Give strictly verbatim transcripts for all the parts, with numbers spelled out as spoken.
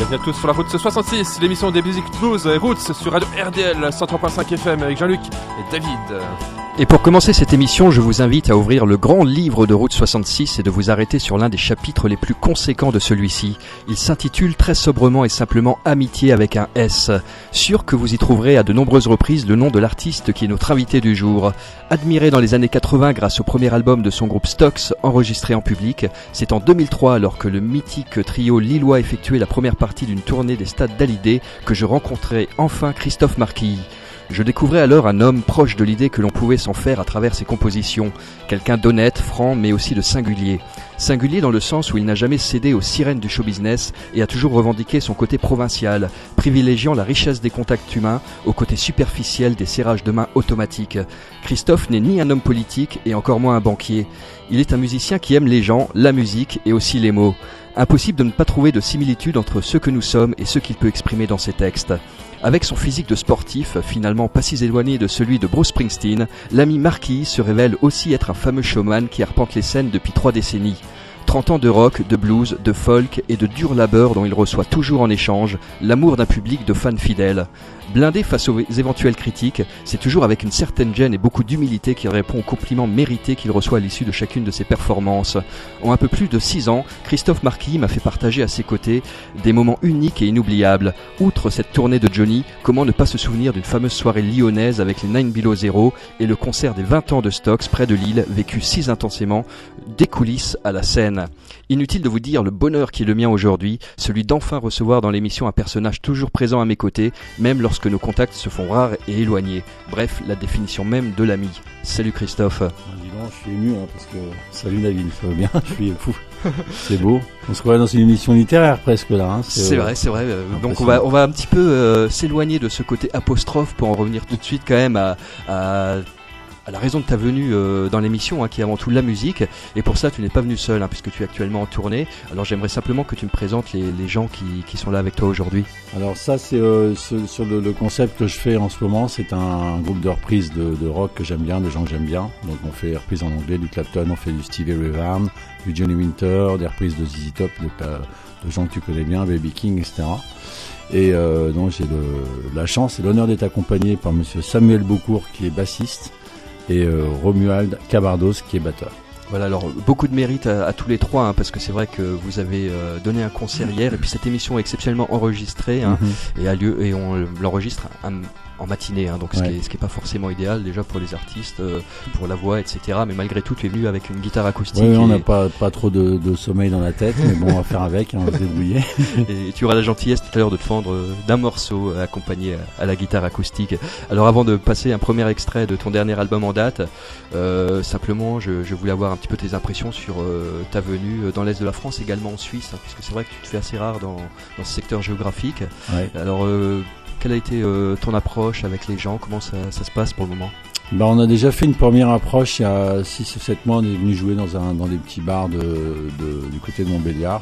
Bienvenue à tous sur la route soixante-six, l'émission des musiques blues et roots sur Radio R D L cent trois virgule cinq F M avec Jean-Luc et David. Et pour commencer cette émission, je vous invite à ouvrir le grand livre de Route soixante-six et de vous arrêter sur l'un des chapitres les plus conséquents de celui-ci. Il s'intitule très sobrement et simplement Amitié avec un S. Sûr que vous y trouverez à de nombreuses reprises le nom de l'artiste qui est notre invité du jour. Admiré dans les années quatre-vingts grâce au premier album de son groupe Stox enregistré en public, c'est en deux mille trois, alors que le mythique trio lillois effectuait la première partie d'une tournée des stades d'Hallyday, que je rencontrai enfin Christophe Marquilly. Je découvrais alors un homme proche de l'idée que l'on pouvait s'en faire à travers ses compositions, quelqu'un d'honnête, franc, mais aussi de singulier. Singulier dans le sens où il n'a jamais cédé aux sirènes du show business et a toujours revendiqué son côté provincial, privilégiant la richesse des contacts humains au côté superficiel des serrages de mains automatiques. Christophe n'est ni un homme politique et encore moins un banquier. Il est un musicien qui aime les gens, la musique et aussi les mots. Impossible de ne pas trouver de similitude entre ce que nous sommes et ce qu'il peut exprimer dans ses textes. Avec son physique de sportif, finalement pas si éloigné de celui de Bruce Springsteen, l'ami Marquis se révèle aussi être un fameux showman qui arpente les scènes depuis trois décennies. trente ans de rock, de blues, de folk et de dur labeur dont il reçoit toujours en échange l'amour d'un public de fans fidèles. Blindé face aux éventuelles critiques, c'est toujours avec une certaine gêne et beaucoup d'humilité qu'il répond aux compliments mérités qu'il reçoit à l'issue de chacune de ses performances. En un peu plus de six ans, Christophe Marquilly m'a fait partager à ses côtés des moments uniques et inoubliables. Outre cette tournée de Johnny, comment ne pas se souvenir d'une fameuse soirée lyonnaise avec les Nine Below Zero et le concert des vingt ans de Stox près de Lille, vécu si intensément, des coulisses à la scène. Inutile de vous dire le bonheur qui est le mien aujourd'hui, celui d'enfin recevoir dans l'émission un personnage toujours présent à mes côtés, même lorsque nos contacts se font rares et éloignés. Bref, la définition même de l'ami. Salut Christophe. Ah, dis donc, je suis ému hein, parce que... Salut David, ça va bien, je suis fou. C'est beau. On se croirait dans une émission littéraire presque là. Hein. C'est, c'est vrai, c'est vrai. Donc on va, on va un petit peu euh, s'éloigner de ce côté apostrophe pour en revenir tout de suite quand même à... à... à la raison de ta venue euh, dans l'émission, hein, qui est avant tout la musique, et pour ça tu n'es pas venu seul, hein, puisque tu es actuellement en tournée. Alors j'aimerais simplement que tu me présentes les, les gens qui, qui sont là avec toi aujourd'hui. Alors ça c'est euh, ce, sur le, le concept que je fais en ce moment, c'est un, un groupe de reprises de, de rock que j'aime bien, des gens que j'aime bien. Donc on fait des reprises en anglais, du Clapton, on fait du Stevie Ray Vaughan, du Johnny Winter, des reprises de Z Z Top, de, de gens que tu connais bien, Baby King, et cetera. Et euh, donc j'ai le, la chance et l'honneur d'être accompagné par monsieur Samuel Beaucourt qui est bassiste, et euh, Romuald Cabardos qui est batteur. Voilà, alors beaucoup de mérite à, à tous les trois, hein, parce que c'est vrai que vous avez euh, donné un concert hier, et puis cette émission est exceptionnellement enregistrée, hein, mm-hmm. et a lieu, et on l'enregistre un, en matinée, hein, donc ouais. ce, qui est, ce qui est pas forcément idéal déjà pour les artistes, euh, pour la voix, et cetera. Mais malgré tout, tu es venu avec une guitare acoustique. Oui, on n'a et... pas pas trop de, de sommeil dans la tête, mais bon, on va faire avec, hein, on va se débrouiller. Et tu auras la gentillesse tout à l'heure de te fendre d'un morceau accompagné à la guitare acoustique. Alors avant de passer un premier extrait de ton dernier album en date, euh, simplement, je, je voulais avoir un petit peu tes impressions sur euh, ta venue dans l'Est de la France, également en Suisse, hein, parce que c'est vrai que tu te fais assez rare dans, dans ce secteur géographique. Ouais. Alors, euh, quelle a été euh, ton approche avec les gens? Comment ça, ça se passe pour le moment? Ben, on a déjà fait une première approche il y a six ou sept mois. On est venu jouer dans, un, dans des petits bars de, de, du côté de Montbéliard.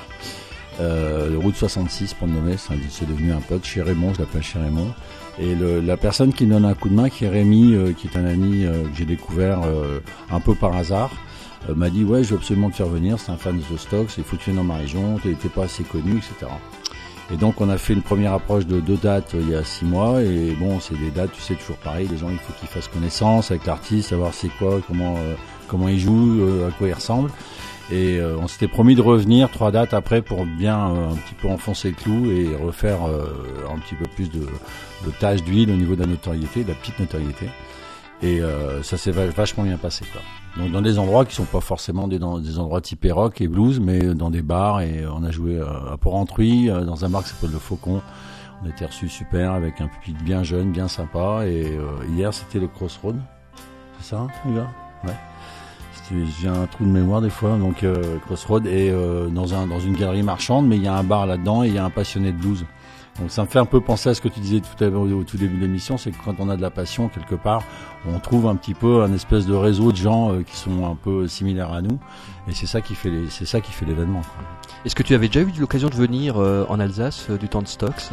Euh, le Route soixante-six pour le nommer, c'est, c'est devenu un pote chez Raymond, je l'appelle chez Raymond. Et le, la personne qui me donne un coup de main, qui est Rémi, euh, qui est un ami euh, que j'ai découvert euh, un peu par hasard, euh, m'a dit ouais, je veux absolument te faire venir, c'est un fan de The Stox, il faut que tu viennes dans ma région, tu n'étais pas assez connu, et cetera. Et donc on a fait une première approche de deux dates euh, il y a six mois, et bon, c'est des dates, tu sais, toujours pareil, les gens il faut qu'ils fassent connaissance avec l'artiste, savoir c'est quoi, comment euh, comment il joue, euh, à quoi il ressemble. Et euh, on s'était promis de revenir trois dates après pour bien euh, un petit peu enfoncer le clou et refaire euh, un petit peu plus de, de taches d'huile au niveau de la notoriété, de la petite notoriété. Et euh, ça s'est vachement bien passé, quoi. Donc dans des endroits qui sont pas forcément des, dans des endroits typés rock et blues, mais dans des bars. Et on a joué à Port-Rentruy, dans un bar qui s'appelle Le Faucon. On a été reçus super avec un public bien jeune, bien sympa. Et euh, hier c'était le Crossroad, c'est ça, les gars? Ouais. J'ai un trou de mémoire des fois, donc euh, Crossroad et euh, dans un dans une galerie marchande, mais il y a un bar là-dedans et il y a un passionné de blues. Donc ça me fait un peu penser à ce que tu disais tout à l'heure au tout début de l'émission, c'est que quand on a de la passion quelque part, on trouve un petit peu un espèce de réseau de gens euh, qui sont un peu similaires à nous, et c'est ça qui fait les, c'est ça qui fait l'événement, quoi. Est-ce que tu avais déjà eu l'occasion de venir euh, en Alsace euh, du temps de Stox?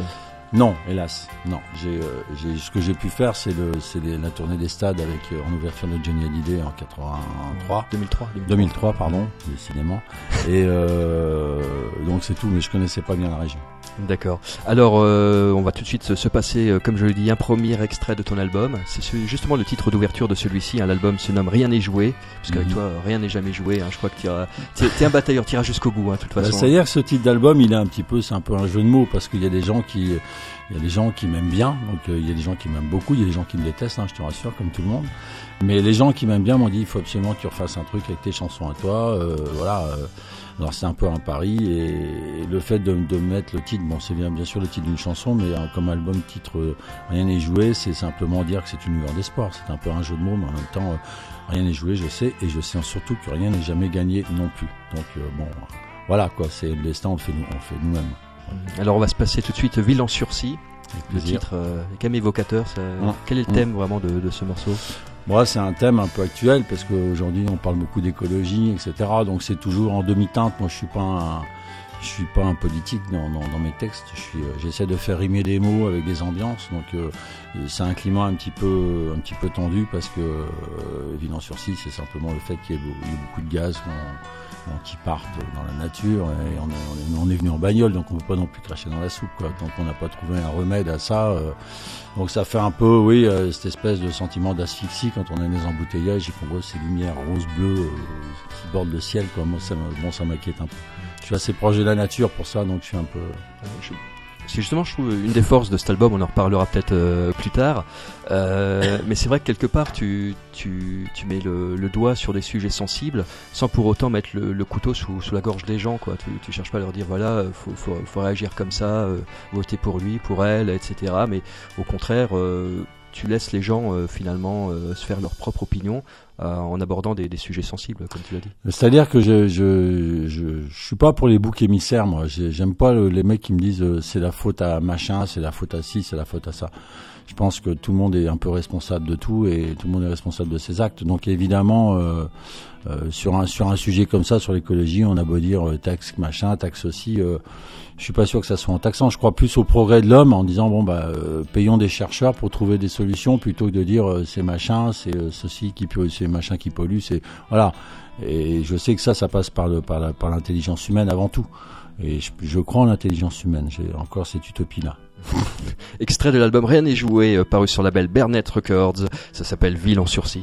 Non, hélas, non. J'ai, euh, j'ai, ce que j'ai pu faire, c'est, le, c'est les, la tournée des stades avec euh, en ouverture de Johnny Hallyday en quatre-vingt-trois. deux mille trois. deux mille trois, pardon, décidément. Et euh, donc c'est tout, mais je connaissais pas bien la région. D'accord. Alors, euh, on va tout de suite se, se passer, euh, comme je le dis, un premier extrait de ton album. C'est ce, justement le titre d'ouverture de celui-ci. Hein. L'album se nomme Rien n'est joué, parce qu'avec mmh. toi, rien n'est jamais joué. Hein. Je crois que tu es un batailleur, tu iras jusqu'au bout, hein, de toute façon. Bah, c'est-à-dire que ce titre d'album, il est un petit peu, c'est un peu un jeu de mots, parce qu'il y a des gens qui, il y a des gens qui m'aiment bien, donc euh, il y a des gens qui m'aiment beaucoup, il y a des gens qui me détestent, hein, je te rassure, comme tout le monde. Mais les gens qui m'aiment bien m'ont dit, il faut absolument que tu refasses un truc avec tes chansons à toi, euh, voilà. Euh, Alors c'est un peu un pari, et le fait de, de mettre le titre, bon c'est bien, bien sûr le titre d'une chanson, mais hein, comme album titre euh, Rien n'est joué, c'est simplement dire que c'est une lueur d'espoir. C'est un peu un jeu de mots, mais en même temps euh, rien n'est joué, je sais, et je sais surtout que rien n'est jamais gagné non plus. Donc euh, bon, voilà quoi, c'est le destin, on le fait, nous, on le fait nous-mêmes. Alors on va se passer tout de suite Ville en sursis. Le titre euh, est quand même évocateur. Ça... Mmh. Quel est le thème mmh. vraiment de, de ce morceau? Moi, c'est un thème un peu actuel parce qu'aujourd'hui, on parle beaucoup d'écologie, et cetera. Donc, c'est toujours en demi-teinte. Moi, je suis pas un, je suis pas un politique dans, dans, dans mes textes. Je suis, euh, j'essaie de faire rimer des mots avec des ambiances. Donc, euh, c'est un climat un petit peu, un petit peu tendu parce que euh, Ville en sursis, c'est simplement le fait qu'il y ait beaucoup de gaz qu'on, qui partent dans la nature, et on est, on est venu en bagnole, donc on ne peut pas non plus cracher dans la soupe, quoi. Tant qu'on n'a pas trouvé un remède à ça, euh, donc ça fait un peu, oui, euh, cette espèce de sentiment d'asphyxie quand on a des embouteillages et qu'on voit ces lumières rose-bleues euh, qui bordent le ciel, quoi. Moi, ça, bon, ça m'inquiète un peu. Je suis assez proche de la nature pour ça, donc je suis un peu... Euh, je... C'est justement, je trouve, une des forces de cet album, on en reparlera peut-être euh, plus tard, euh, mais c'est vrai que quelque part, tu, tu, tu mets le, le doigt sur des sujets sensibles, sans pour autant mettre le, le couteau sous, sous la gorge des gens, quoi. Tu, tu cherches pas à leur dire, voilà, faut, faut, faut réagir comme ça, euh, voter pour lui, pour elle, et cetera. Mais au contraire, euh, tu laisses les gens euh, finalement euh, se faire leur propre opinion euh, en abordant des, des sujets sensibles, comme tu l'as dit. C'est-à-dire que je je je, je suis pas pour les boucs émissaires, moi. J'aime pas le, les mecs qui me disent euh, c'est la faute à machin, c'est la faute à ci, c'est la faute à ça. Je pense que tout le monde est un peu responsable de tout et tout le monde est responsable de ses actes. Donc évidemment, euh, euh, sur un sur un sujet comme ça, sur l'écologie, on a beau dire euh, taxe machin, taxe aussi. Euh, je suis pas sûr que ça soit en taxant. Je crois plus au progrès de l'homme en disant bon bah euh, payons des chercheurs pour trouver des solutions plutôt que de dire euh, c'est machin, c'est euh, ceci qui pollue, c'est machin qui pollue, c'est voilà. Et je sais que ça, ça passe par le par la, par l'intelligence humaine avant tout. Et je, je crois en l'intelligence humaine. J'ai encore cette utopie-là. Extrait de l'album Rien n'est joué, euh, paru sur le label Bernet Records. Ça s'appelle Ville en sursis.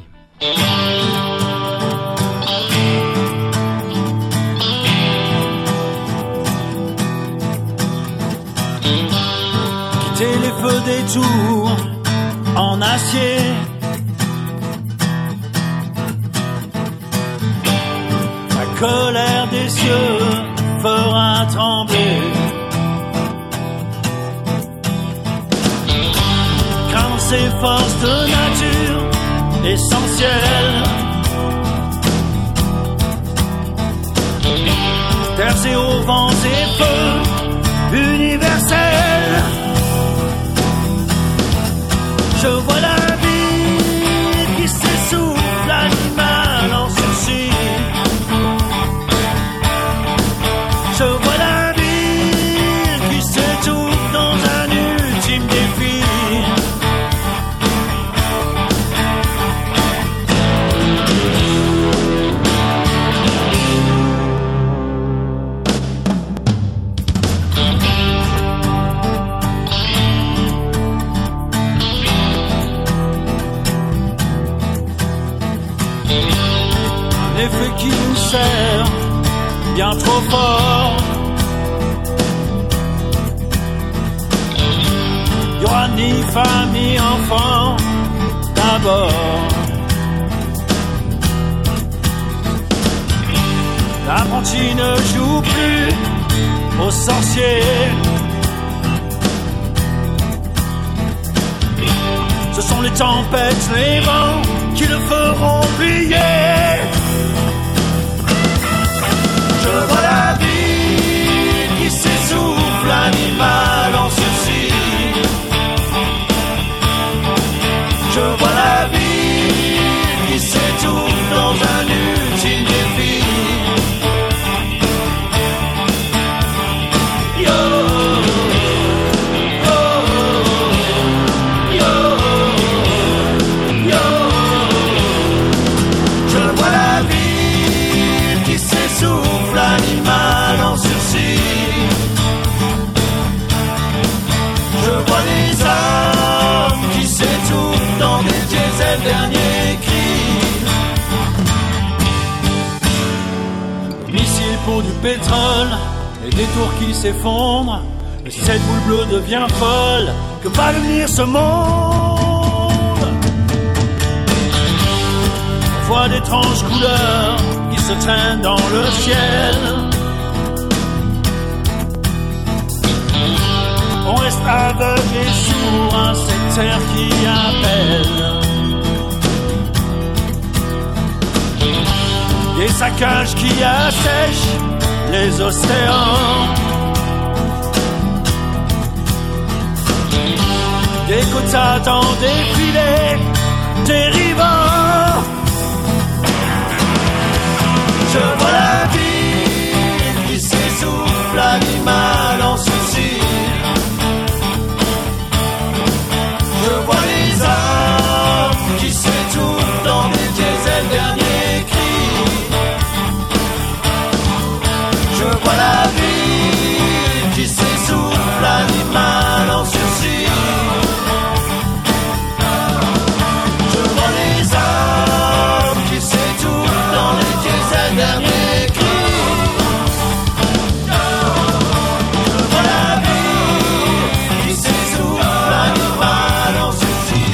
Quitter les feux des tours en acier, la colère des cieux fera trembler. Craindre ces forces de nature essentielles, percer aux vents et feux universels. Je vois la vie qui s'essouffle, l'animal en sursis. Je vois la vie qui s'étouffe dans un ultime défi. Un effet qui nous sert bien trop fort. Il n'y aura ni femme ni enfant d'abord. L'apprenti ne joue plus au sorcier. Ce sont les tempêtes, les vents qui le feront plier. Je vois la vie qui s'essouffle, l'animal en sursis. Je vois la vie qui s'étouffe dans un ultime défi. Yo, yo, pour du pétrole et des tours qui s'effondrent. Mais cette boule bleue devient folle, que va devenir ce monde? On voit d'étranges couleurs qui se traînent dans le ciel. On reste aveugle et sourd à cette terre qui appelle. Des saccages qui assèchent les océans. Des quotas dans des filets dérivants. Je vois la vie qui s'essouffle, l'animal en souci. Je vois les hommes qui s'étouffent dans des diesels derniers cris. Je vois la vie qui s'essouffle, l'animal en sursis. Je vois les hommes qui s'étouffent dans les diesels derniers cris. Je vois la vie qui s'essouffle, l'animal en sursis.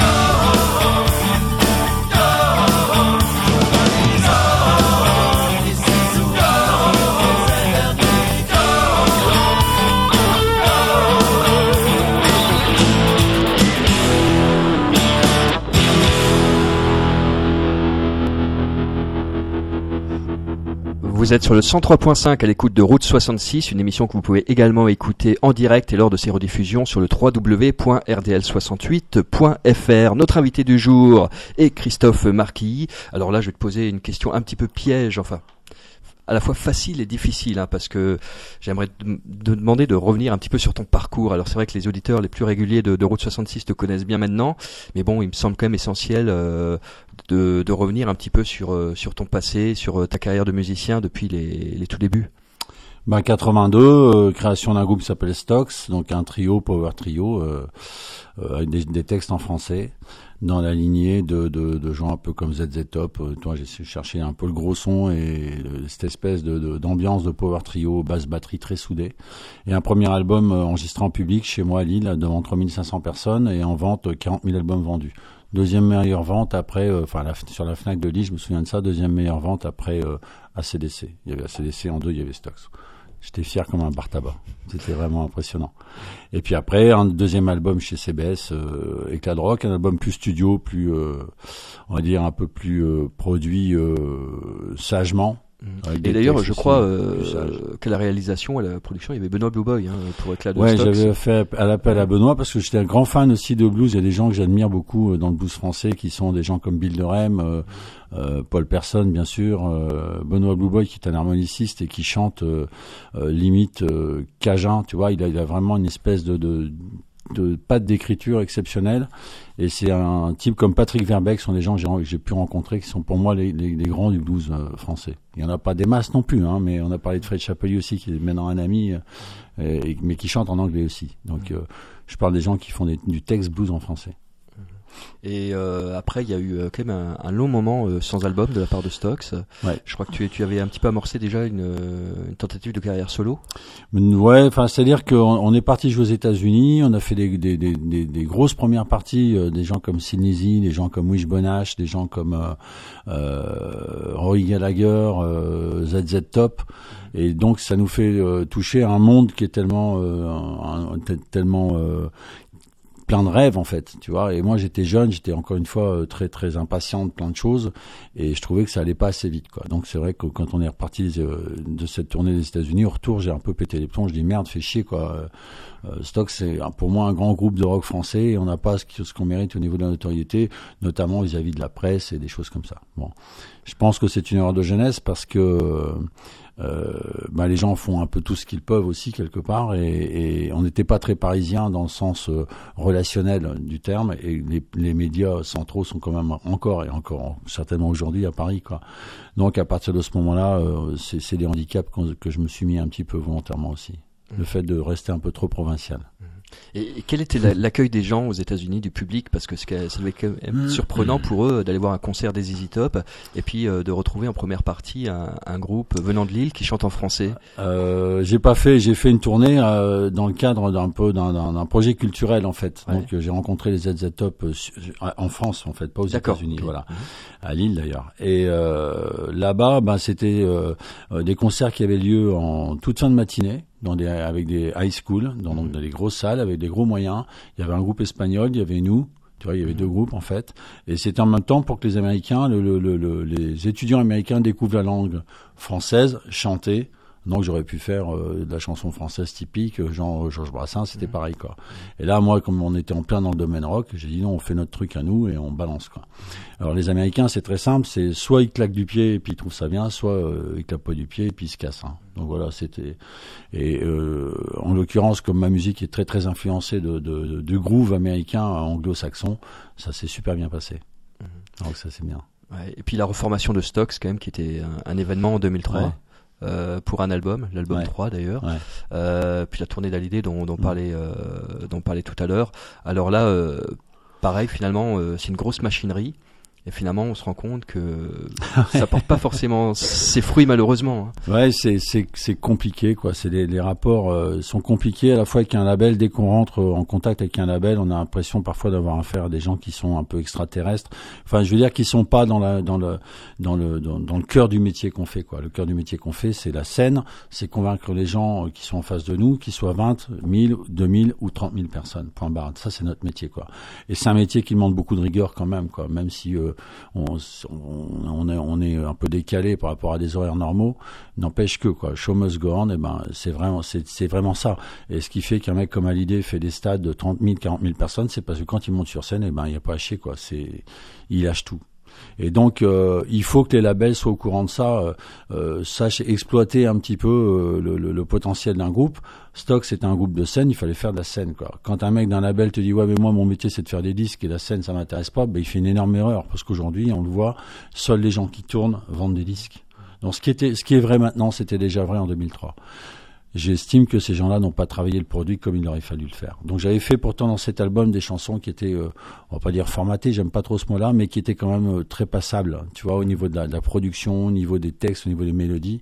Vous êtes sur le cent trois point cinq à l'écoute de Route soixante-six, une émission que vous pouvez également écouter en direct et lors de ses rediffusions sur le w w w point r d l soixante-huit point f r. Notre invité du jour est Christophe Marquilly. Alors là, je vais te poser une question un petit peu piège, enfin à la fois facile et difficile, hein, parce que j'aimerais te, te demander de revenir un petit peu sur ton parcours. Alors c'est vrai que les auditeurs les plus réguliers de, de Route soixante-six te connaissent bien maintenant, mais bon, il me semble quand même essentiel euh, de, de revenir un petit peu sur, euh, sur ton passé, sur euh, ta carrière de musicien depuis les, les tout débuts. Ben quatre-vingt-deux, euh, création d'un groupe qui s'appelle Stox, donc un trio, power trio, euh, euh, avec des, des textes en français, dans la lignée de, de, de gens un peu comme Z Z Top. Euh, toi, j'ai cherché un peu le gros son et euh, cette espèce de, de, d'ambiance de power trio, basse batterie très soudée. Et un premier album euh, enregistré en public chez moi à Lille, devant trois mille cinq cents personnes, et en vente, euh, quarante mille albums vendus. Deuxième meilleure vente après, euh, enfin la, sur la Fnac de Lille, je me souviens de ça, deuxième meilleure vente après euh, A C D C. Il y avait A C D C, en deux, il y avait Stox. J'étais fier comme un bar tabac. C'était vraiment impressionnant. Et puis après, un deuxième album chez C B S, euh, Éclat de rock, un album plus studio, plus, euh, on va dire, un peu plus euh, produit euh, sagement. Et d'ailleurs, je crois euh, qu'à la réalisation, à la production, il y avait Benoît Blue Boy, hein, pour Éclat de Ouais, Stox. j'avais fait à l'appel à Benoît parce que j'étais un grand fan aussi de blues. Il y a des gens que j'admire beaucoup dans le blues français qui sont des gens comme Bill de Rem, euh, euh, Paul Person, bien sûr, euh, Benoît Blue Boy qui est un harmoniciste et qui chante euh, euh, limite euh, cajun, tu vois. Il a, il a vraiment une espèce de, de de patte d'écriture exceptionnelle, et c'est un type comme Patrick Verbeek, sont des gens que j'ai, que j'ai pu rencontrer qui sont pour moi les, les, les grands du blues euh, français. Il y en a pas des masses non plus, hein, mais on a parlé de Fred Chapelier aussi qui est maintenant un ami, euh, et, mais qui chante en anglais aussi. Donc euh, je parle des gens qui font des, du texte blues en français. Et euh, après, il y a eu euh, quand même un, un long moment euh, sans album de la part de Stox. Ouais. Je crois que tu, tu avais un petit peu amorcé déjà une, une tentative de carrière solo. Ouais, enfin, c'est-à-dire qu'on on est parti jouer aux États-Unis, on a fait des, des, des, des, des grosses premières parties, euh, des gens comme Sinisi, des gens comme Wishbone, des gens comme euh, euh, Roy Gallagher, euh, Z Z Top. Et donc, ça nous fait euh, toucher un monde qui est tellement, euh, un, un, tellement euh, plein de rêves en fait, tu vois. Et moi j'étais jeune, j'étais encore une fois très très impatient de plein de choses, et je trouvais que ça allait pas assez vite, quoi. Donc c'est vrai que quand on est reparti de cette tournée des États-Unis, au retour j'ai un peu pété les plombs. Je dis merde, fais chier, quoi. Euh, Stox, c'est pour moi un grand groupe de rock français, et on n'a pas ce qu'on mérite au niveau de la notoriété, notamment vis-à-vis de la presse et des choses comme ça. Bon, je pense que c'est une erreur de jeunesse parce que Euh, bah les gens font un peu tout ce qu'ils peuvent aussi quelque part, et, et on n'était pas très parisien dans le sens euh, relationnel du terme, et les, les médias centraux sont quand même encore et encore certainement aujourd'hui à Paris, quoi. Donc à partir de ce moment-là, euh, c'est, c'est des handicaps que je me suis mis un petit peu volontairement aussi, mmh. le fait de rester un peu trop provincial. Mmh. Et, et quel était la, l'accueil des gens aux États-Unis, du public, parce que ça devait être quand même surprenant pour eux d'aller voir un concert des Z Z Top et puis euh, de retrouver en première partie un, un groupe venant de Lille qui chante en français. Euh, j'ai pas fait, j'ai fait une tournée euh, dans le cadre d'un peu d'un, d'un, d'un projet culturel en fait. Ouais. Donc euh, j'ai rencontré les Z Z Top euh, en France en fait, pas aux D'accord, États-Unis, okay. voilà, mmh. à Lille d'ailleurs. Et euh, là-bas, ben c'était euh, des concerts qui avaient lieu en toute fin de matinée. Dans des, avec des high school, dans, donc, dans des grosses salles, avec des gros moyens. Il y avait un groupe espagnol, il y avait nous, tu vois, il y avait deux groupes en fait. Et c'était en même temps pour que les Américains, le, le, le, le, les étudiants américains découvrent la langue française, chanter. Donc j'aurais pu faire euh, de la chanson française typique, genre Georges Brassens, c'était mmh. pareil quoi. Et là moi, comme on était en plein dans le domaine rock, j'ai dit non, on fait notre truc à nous et on balance quoi. Alors les Américains, c'est très simple, c'est soit ils claquent du pied et puis ils trouvent ça bien, soit euh, ils claquent pas du pied et puis ils se cassent. Hein. Donc voilà, c'était. Et euh, en l'occurrence, comme ma musique est très très influencée de, de, de, de groove américain anglo-saxon, ça s'est super bien passé. Mmh. Donc ça c'est bien. Ouais, et puis la reformation de Stox quand même, qui était un, un événement en deux mille trois. Ouais. Euh, pour un album, l'album ouais. trois d'ailleurs, ouais. euh, puis la tournée d'Hallyday dont, dont, mmh. parlait, euh, dont parlait tout à l'heure. Alors là, euh, pareil, finalement, euh, c'est une grosse machinerie. Et finalement, on se rend compte que ça porte pas forcément ses fruits, malheureusement. Hein. Ouais, c'est c'est c'est compliqué, quoi. C'est les, les rapports euh, sont compliqués à la fois avec un label. Dès qu'on rentre en contact avec un label, on a l'impression parfois d'avoir affaire à des gens qui sont un peu extraterrestres. Enfin, je veux dire, qui sont pas dans la dans le dans le dans, dans le cœur du métier qu'on fait, quoi. Le cœur du métier qu'on fait, c'est la scène, c'est convaincre les gens qui sont en face de nous, qu'ils soient vingt, mille, deux mille ou trente mille personnes. Point barre. Ça, c'est notre métier, quoi. Et c'est un métier qui demande beaucoup de rigueur quand même, quoi. Même si euh, On, on, on, est, on est un peu décalé par rapport à des horaires normaux, n'empêche que quoi, show must go on, et ben c'est vraiment, c'est, c'est vraiment ça. Et ce qui fait qu'un mec comme Hallyday fait des stades de trente mille, quarante mille personnes, c'est parce que quand il monte sur scène, et ben il y a pas à chier quoi, c'est, il lâche tout. Et donc euh, il faut que les labels soient au courant de ça, euh, euh, sachent exploiter un petit peu euh, le, le, le potentiel d'un groupe. Stock, c'était un groupe de scène, il fallait faire de la scène, quoi. Quand un mec d'un label te dit ouais mais moi mon métier c'est de faire des disques et la scène ça m'intéresse pas, ben il fait une énorme erreur parce qu'aujourd'hui on le voit, seuls les gens qui tournent vendent des disques. Donc ce qui était, ce qui est vrai maintenant, c'était déjà vrai en deux mille trois. J'estime que ces gens-là n'ont pas travaillé le produit comme il aurait fallu le faire. Donc j'avais fait pourtant dans cet album des chansons qui étaient, euh, on va pas dire formatées, j'aime pas trop ce mot-là, mais qui étaient quand même euh, très passables. Tu vois, au niveau de la, de la production, au niveau des textes, au niveau des mélodies.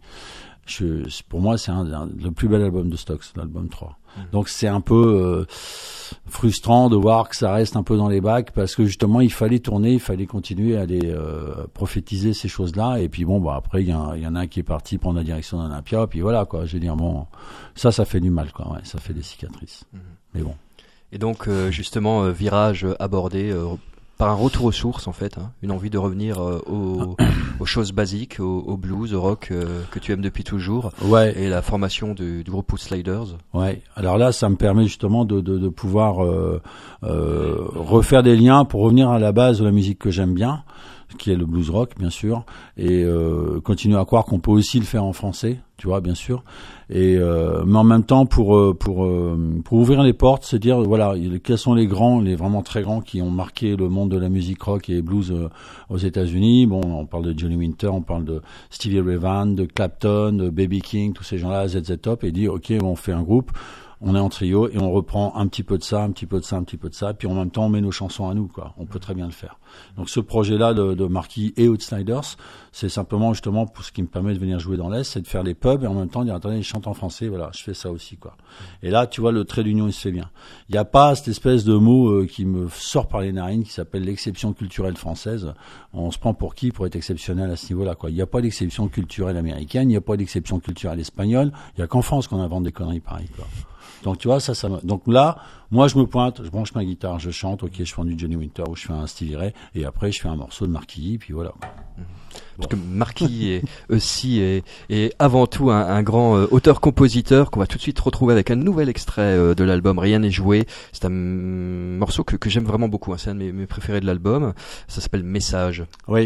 Je, pour moi, c'est un, un, le plus bel album de Stox, l'album trois. Mmh. Donc c'est un peu euh, frustrant de voir que ça reste un peu dans les bacs parce que justement il fallait tourner, il fallait continuer à aller euh, prophétiser ces choses-là. Et puis bon, bah après il y, y en a un qui est parti prendre la direction d'Olympia, puis voilà quoi. Je veux dire bon, ça, ça fait du mal quoi. Ouais, ça fait des cicatrices. Mmh. Mais bon. Et donc euh, justement euh, virage abordé. Euh, par un retour aux sources en fait, hein, une envie de revenir euh, aux, aux choses basiques, au, au blues, au rock euh, que tu aimes depuis toujours, ouais. Et la formation du, du groupe Outsiders. Ouais. Alors là, ça me permet justement de, de, de pouvoir euh, euh, refaire des liens pour revenir à la base de la musique que j'aime bien, qui est le blues rock bien sûr, et euh, continuer à croire qu'on peut aussi le faire en français, tu vois, bien sûr. Et euh, mais en même temps pour euh, pour euh, pour ouvrir les portes, se dire voilà quels sont les grands, les vraiment très grands qui ont marqué le monde de la musique rock et blues euh, aux États-Unis. Bon, on parle de Johnny Winter, on parle de Stevie Ray Vaughan, de Clapton, de B B King, tous ces gens-là, Z Z Top, et dire ok, on fait un groupe. On est en trio et on reprend un petit peu de ça, un petit peu de ça, un petit peu de ça, puis en même temps on met nos chansons à nous, quoi. On peut très bien le faire. Donc ce projet-là de, de Marquis et Outsiders, c'est simplement justement pour ce qui me permet de venir jouer dans l'Est, c'est de faire des pubs et en même temps dire attendez, je chante en français, voilà, je fais ça aussi, quoi. Et là, tu vois, le trait d'union il se fait bien. Il n'y a pas cette espèce de mot euh, qui me sort par les narines qui s'appelle l'exception culturelle française. On se prend pour qui pour être exceptionnel à ce niveau-là, quoi. Il n'y a pas d'exception culturelle américaine, il n'y a pas d'exception culturelle espagnole. Il n'y a qu'en France qu'on invente des conneries pareilles, quoi. Donc tu vois, ça, ça. Donc là, moi, je me pointe, je branche ma guitare, je chante, ok, je fais du Johnny Winter ou je fais un Stevie Ray, et après je fais un morceau de Marquis, puis voilà. Mmh. Parce bon. que Marquis est aussi est, est avant tout un, un grand euh, auteur-compositeur qu'on va tout de suite retrouver avec un nouvel extrait euh, de l'album Rien n'est joué. C'est un mm, morceau que, que j'aime vraiment beaucoup, hein. C'est un de mes, mes préférés de l'album. Ça s'appelle Message. Oui.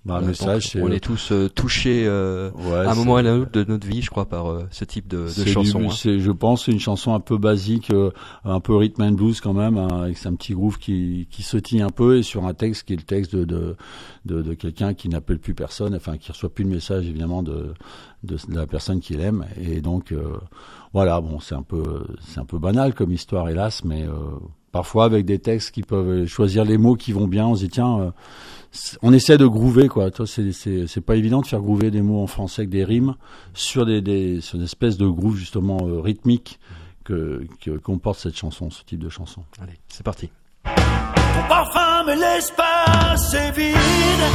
Bah, un message, c'est, on est tous euh, touchés euh, ouais, à un moment ou à un autre de notre vie, je crois, par euh, ce type de, de c'est chanson. Du, hein. c'est, je pense, c'est une chanson un peu basique, euh, un peu rhythm and blues quand même, hein, avec un petit groove qui, qui sautille un peu, et sur un texte qui est le texte de, de, de, de quelqu'un qui n'appelle plus personne, enfin qui reçoit plus le message évidemment de, de, de la personne qu'il aime, et donc euh, voilà, bon, c'est un peu, c'est un peu banal comme histoire, hélas, mais euh, parfois avec des textes qui peuvent choisir les mots qui vont bien, on se dit tiens. Euh, On essaie de groover, quoi. Toi, c'est, c'est, c'est pas évident de faire groover des mots en français avec des rimes sur des, des, sur des espèces de groove, justement, euh, rythmiques que, que, comporte cette chanson, ce type de chanson. Allez, c'est parti. Ton parfum, mais l'espace est vide.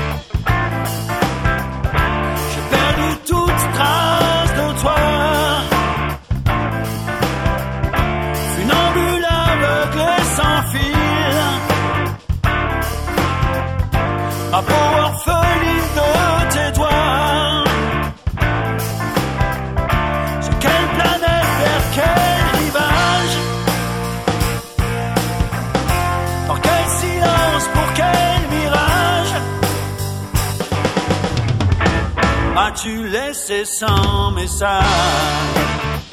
J'ai perdu toute trace de toi. Funambule aveugle et sans fil. Ma peau orpheline de tes doigts. Sur quelle planète, vers quel rivage? Par quel silence, pour quel mirage? M'as-tu laissé sans message?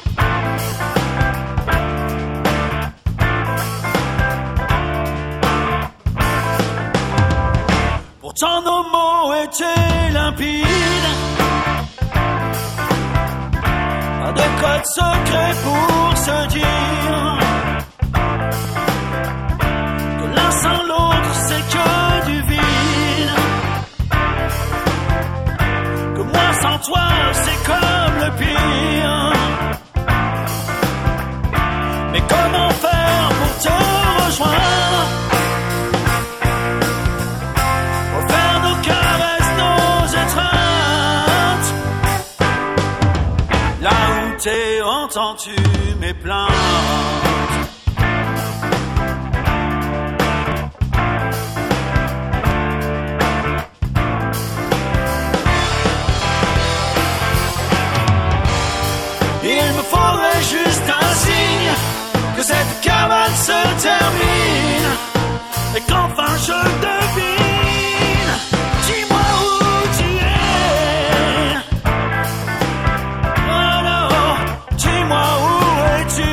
Pourtant nos mots étaient limpides. Pas de code secret pour se dire que l'un sans l'autre c'est que du vide. Que moi sans toi c'est comme le pire. Mais comment faire pour te rejoindre? T'es entends-tu mes plaintes? Il me faudrait juste un signe que cette cavale se termine et qu'enfin je devine. Dis-moi où tu es. Dis-moi où es-tu?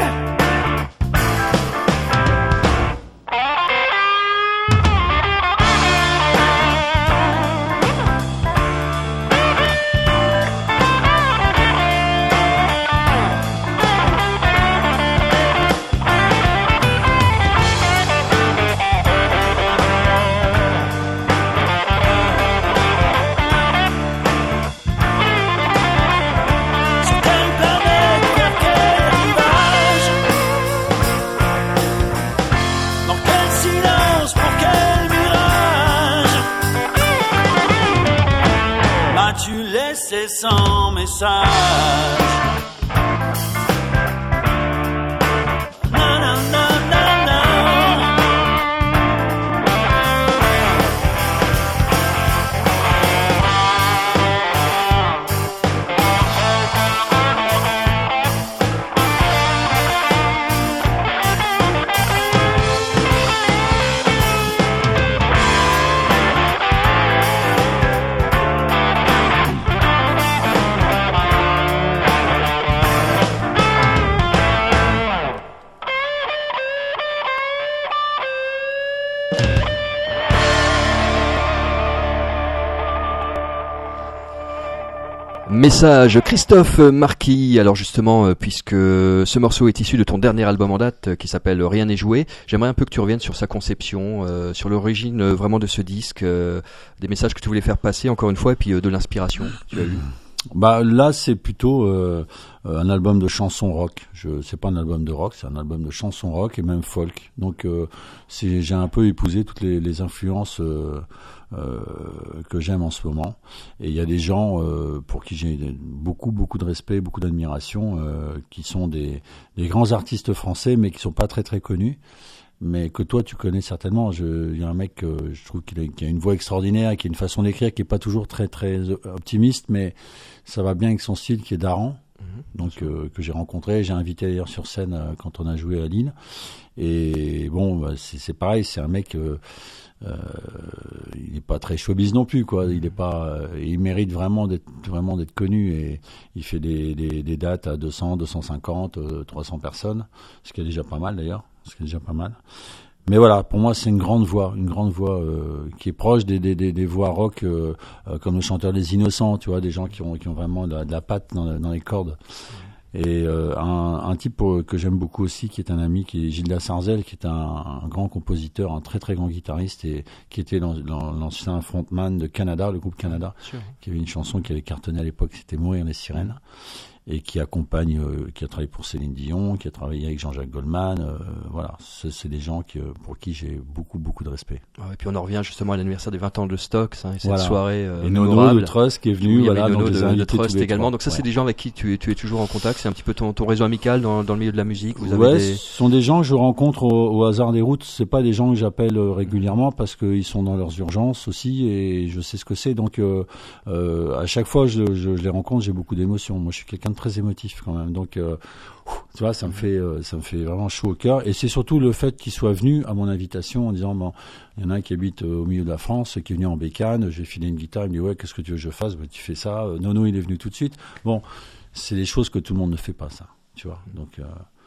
C'est sans message. Na, na, na, na, na. Message Christophe Marquis. Alors justement, euh, puisque ce morceau est issu de ton dernier album en date euh, qui s'appelle Rien n'est joué, j'aimerais un peu que tu reviennes sur sa conception, euh, sur l'origine euh, vraiment de ce disque, euh, des messages que tu voulais faire passer encore une fois, et puis euh, de l'inspiration que tu as eu. Bah là, c'est plutôt euh, un album de chansons rock. Je, c'est pas un album de rock, c'est un album de chansons rock et même folk. Donc, euh, c'est, j'ai un peu épousé toutes les, les influences euh, euh, que j'aime en ce moment. Et il y a des gens euh, pour qui j'ai beaucoup, beaucoup de respect, beaucoup d'admiration, euh, qui sont des, des grands artistes français, mais qui sont pas très, très connus. Mais que toi tu connais certainement. Je, il y a un mec, euh, je trouve qu'il a, qui a une voix extraordinaire, qui a une façon d'écrire qui est pas toujours très très optimiste, mais ça va bien avec son style qui est Daran. Mm-hmm. Mmh. Donc euh, que j'ai rencontré, j'ai invité d'ailleurs sur scène euh, quand on a joué à Lille. Et bon, bah, c'est, c'est pareil, c'est un mec, euh, euh, il n'est pas très showbiz non plus, quoi. Il est pas, euh, il mérite vraiment d'être vraiment d'être connu et il fait des, des, des dates à deux cents, deux cent cinquante, euh, trois cents personnes, ce qui est déjà pas mal d'ailleurs, ce qui est déjà pas mal. Mais voilà, pour moi, c'est une grande voix, une grande voix euh, qui est proche des, des, des, des voix rock, euh, euh, comme le chanteur des Innocents, tu vois, des gens qui ont, qui ont vraiment de la, de la patte dans, la, dans les cordes. Et euh, un, un type pour, que j'aime beaucoup aussi, qui est un ami, qui est Gildas Sarzel, qui est un, un grand compositeur, un très très grand guitariste, et qui était dans, dans, l'ancien frontman de Canada, le groupe Canada, sure. Qui avait une chanson qui avait cartonné à l'époque, c'était Mourir les sirènes. Et qui accompagne, euh, qui a travaillé pour Céline Dion, qui a travaillé avec Jean-Jacques Goldman, euh, voilà, c'est, c'est des gens qui, pour qui j'ai beaucoup beaucoup de respect. Ouais, et puis on en revient justement à l'anniversaire des vingt ans de Stock, hein, et cette voilà. soirée euh, et Nono de Trust qui est venu, oui, voilà, Nono donc de, de Trust également. trois. Donc ça, ouais. C'est des gens avec qui tu es, tu es toujours en contact. C'est un petit peu ton, ton réseau amical dans, dans le milieu de la musique. Vous avez ouais, des... ce sont des gens que je rencontre au, au hasard des routes. C'est pas des gens que j'appelle régulièrement parce qu'ils sont dans leurs urgences aussi et je sais ce que c'est. Donc euh, euh, à chaque fois je, je, je les rencontre, j'ai beaucoup d'émotions. Moi, je suis quelqu'un de très émotif quand même. Donc euh, tu vois, ça me fait euh, ça me fait vraiment chaud au cœur. Et c'est surtout le fait qu'ils soient venus à mon invitation en disant bon, il y en a un qui habite euh, au milieu de la France, qui est venu en bécane. Je vais filer une guitare. Il me dit ouais, qu'est-ce que tu veux que je fasse? Ben, tu fais ça. Euh, Nono, il est venu tout de suite. Bon, c'est des choses que tout le monde ne fait pas, ça. Tu vois. Donc euh,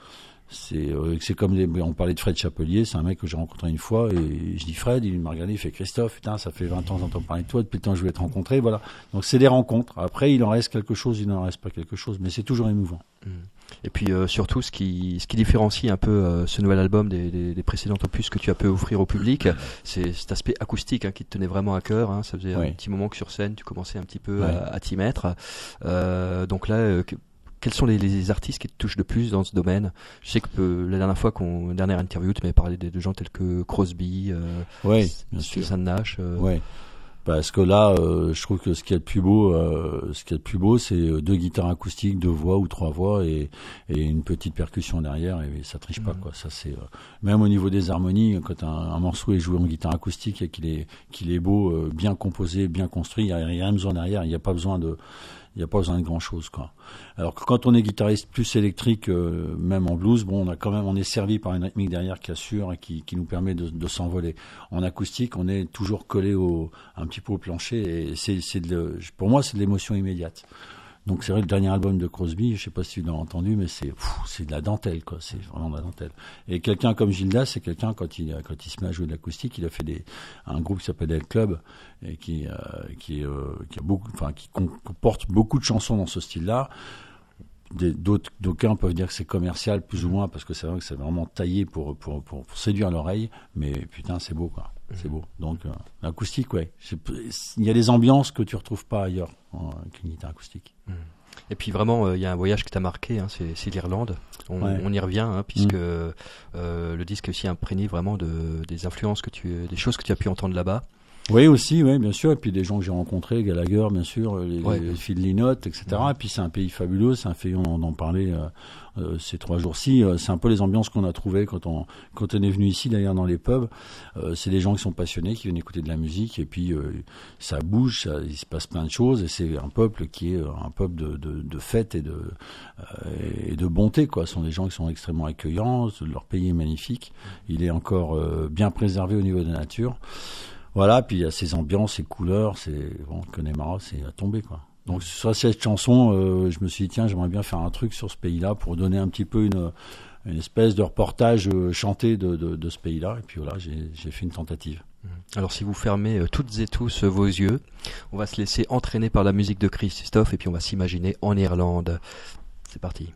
c'est euh, c'est comme les, on parlait de Fred Chapelier, c'est un mec que j'ai rencontré une fois et je dis Fred, il m'a regardé, il fait Christophe, putain, ça fait vingt ans que j'entends parler de toi, depuis le temps que je voulais te rencontrer, voilà. Donc c'est des rencontres. Après, il en reste quelque chose, il n'en reste pas quelque chose, mais c'est toujours émouvant. Et puis euh, surtout, ce qui ce qui différencie un peu euh, ce nouvel album des, des, des précédents opus que tu as pu offrir au public, c'est cet aspect acoustique hein, qui te tenait vraiment à cœur. Hein. Ça faisait oui. un petit moment que sur scène, tu commençais un petit peu ouais. à, à t'y mettre. Euh, donc là. Euh, que, Quels sont les, les artistes qui te touchent le plus dans ce domaine? Je sais que euh, la dernière fois, qu'on, dernière interview, tu m'avais parlé de, de gens tels que Crosby, euh, oui, bien sûr. Susan Nash. Euh... Oui, parce que là, euh, je trouve que ce qu'il y a de plus beau, euh, ce qu'il y a de plus beau, c'est deux guitares acoustiques, deux voix ou trois voix et, et une petite percussion derrière. Et ça triche pas, mmh. quoi. Ça c'est euh, même au niveau des harmonies, quand un, un morceau est joué en guitare acoustique et qu'il est qu'il est beau, euh, bien composé, bien construit, il y a rien besoin derrière. Il n'y a pas besoin de Il n'y a pas besoin de grand chose, quoi. Alors que quand on est guitariste plus électrique, euh, même en blues, bon, on a quand même, on est servi par une rythmique derrière qui assure et qui, qui nous permet de, de s'envoler. En acoustique, on est toujours collé au, un petit peu au plancher et c'est, c'est de, pour moi, c'est de l'émotion immédiate. Donc c'est vrai, le dernier album de Crosby, je sais pas si tu l'as entendu, mais c'est pff, c'est de la dentelle, quoi. C'est vraiment de la dentelle. Et quelqu'un comme Gildas, c'est quelqu'un quand il quand il se met à jouer de l'acoustique, il a fait des un groupe qui s'appelle El Club et qui euh, qui euh, qui a beaucoup, enfin qui comporte beaucoup de chansons dans ce style-là. Des, d'autres, d'aucuns peuvent dire que c'est commercial plus ou moins parce que c'est vrai que c'est vraiment taillé pour pour pour, pour séduire l'oreille, mais putain c'est beau, quoi. C'est beau. Donc euh, l'acoustique, ouais. Il y a des ambiances que tu retrouves pas ailleurs hein, avec une guitare acoustique. Et puis vraiment, il euh, y a un voyage qui t'a marqué, hein, c'est, c'est l'Irlande. On, ouais. on y revient, hein, puisque mmh. euh, le disque est aussi imprégné vraiment de des influences que tu, des choses que tu as pu entendre là-bas. Oui, aussi, oui, bien sûr. Et puis des gens que j'ai rencontrés, Gallagher, bien sûr, les, ouais. les Phil Lynott, et cetera. Ouais. Et puis c'est un pays fabuleux, c'est un pays, on en parlait euh, euh, ces trois jours-ci. Euh, c'est un peu les ambiances qu'on a trouvées quand on quand on est venu ici, d'ailleurs, dans les pubs. Euh, c'est des gens qui sont passionnés, qui viennent écouter de la musique. Et puis euh, ça bouge, ça, il se passe plein de choses. Et c'est un peuple qui est un peuple de, de, de fête et de euh, et de bonté, quoi. Ce sont des gens qui sont extrêmement accueillants. Leur pays est magnifique. Il est encore euh, bien préservé au niveau de la nature. Voilà, puis il y a ces ambiances, ces couleurs, c'est bon, Connemara, c'est à tomber, quoi. Donc sur cette chanson, euh, je me suis dit tiens, j'aimerais bien faire un truc sur ce pays-là pour donner un petit peu une une espèce de reportage euh, chanté de, de de ce pays-là. Et puis voilà, j'ai j'ai fait une tentative. Alors si vous fermez euh, toutes et tous euh, vos yeux, on va se laisser entraîner par la musique de Christophe et puis on va s'imaginer en Irlande. C'est parti.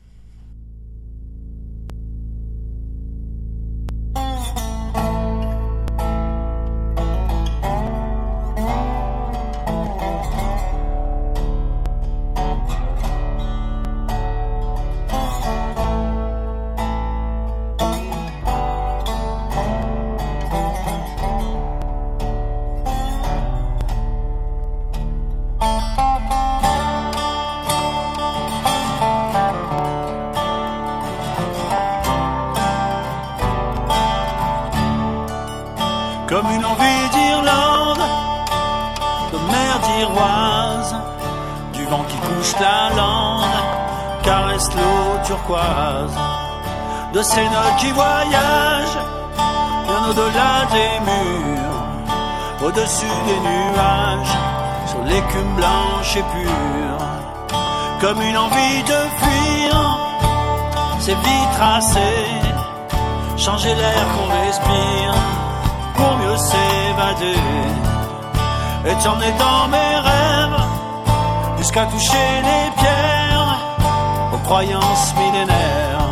Comme une envie d'Irlande, de mer d'Iroise, du vent qui couche la lande, caresse l'eau turquoise de ces notes qui voyagent bien au-delà des murs, au-dessus des nuages, sur l'écume blanche et pure, comme une envie de fuir ces vies tracées, changer l'air qu'on respire pour mieux s'évader, et t'emmener dans mes rêves jusqu'à toucher les pierres aux croyances millénaires.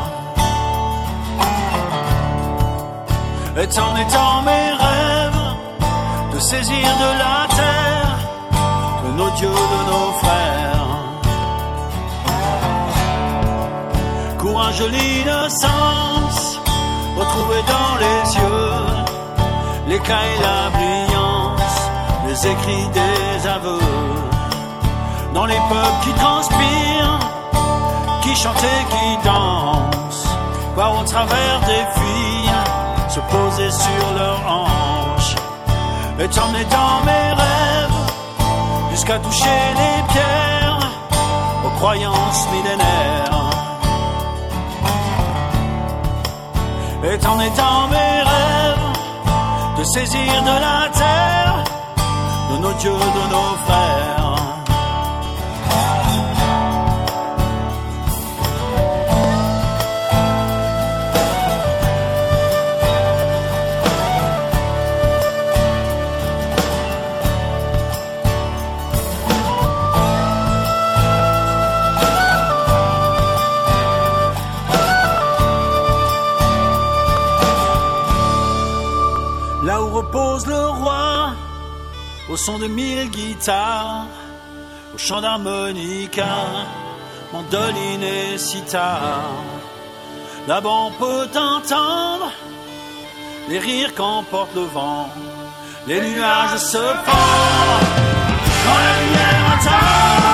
Et t'emmener dans mes rêves, de saisir de la terre, de nos dieux, de nos frères. Courage, l'innocence, retrouvée dans les yeux, l'écaille, la brillance, les écrits des aveux, dans les peuples qui transpirent, qui chantent et qui dansent, voir au travers des filles se poser sur leurs hanches, et t'emmener dans mes rêves, jusqu'à toucher les pierres aux croyances millénaires. Et t'emmener dans mes rêves, de saisir de la terre, de nos dieux, de nos frères. Là où repose le roi, au son de mille guitares, au chant d'harmonica, mandoline et sitar. Là-bas on peut entendre les rires qu'emporte le vent, les nuages se fendent quand la lumière attend.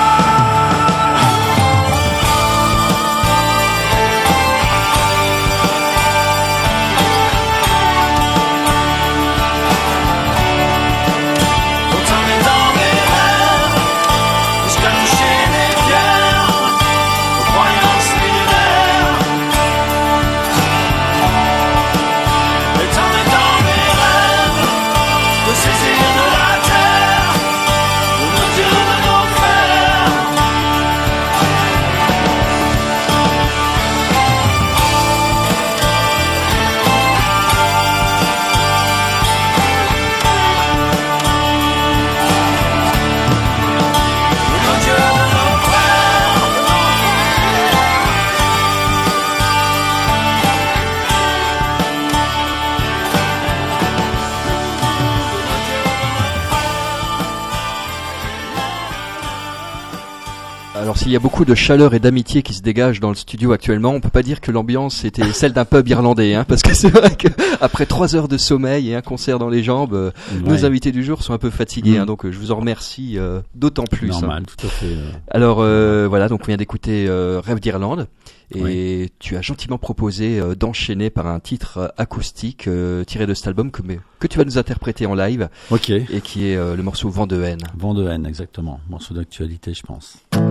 Alors s'il y a beaucoup de chaleur et d'amitié qui se dégagent dans le studio actuellement, on peut pas dire que l'ambiance était celle d'un pub irlandais, hein, parce que c'est vrai que après trois heures de sommeil et un concert dans les jambes, euh, ouais. nos invités du jour sont un peu fatigués, mmh. hein, donc euh, je vous en remercie euh, d'autant plus. Normal, hein. tout à fait. Euh... Alors euh, voilà, donc on vient d'écouter euh, Rêve d'Irlande, et oui. tu as gentiment proposé euh, d'enchaîner par un titre euh, acoustique euh, tiré de cet album que, mais, que tu vas nous interpréter en live, ok, et qui est euh, le morceau Vent de haine. Vent de haine, exactement, morceau d'actualité, je pense.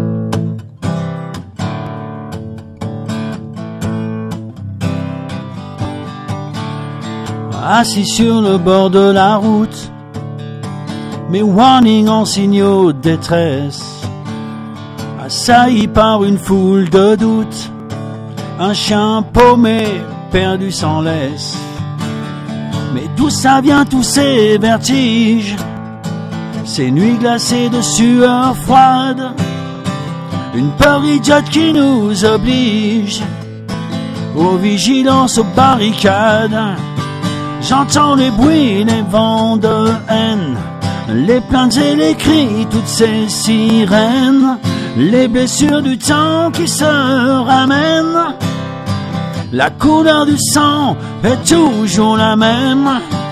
Assis sur le bord de la route, mes warnings en signaux de détresse, assailli par une foule de doutes, un chien paumé, perdu sans laisse. Mais d'où ça vient tous ces vertiges, ces nuits glacées de sueur froide, une peur idiote qui nous oblige aux vigilances, aux barricades. J'entends les bruits, les vents de haine, les plaintes et les cris, toutes ces sirènes, les blessures du temps qui se ramènent. La couleur du sang est toujours la même.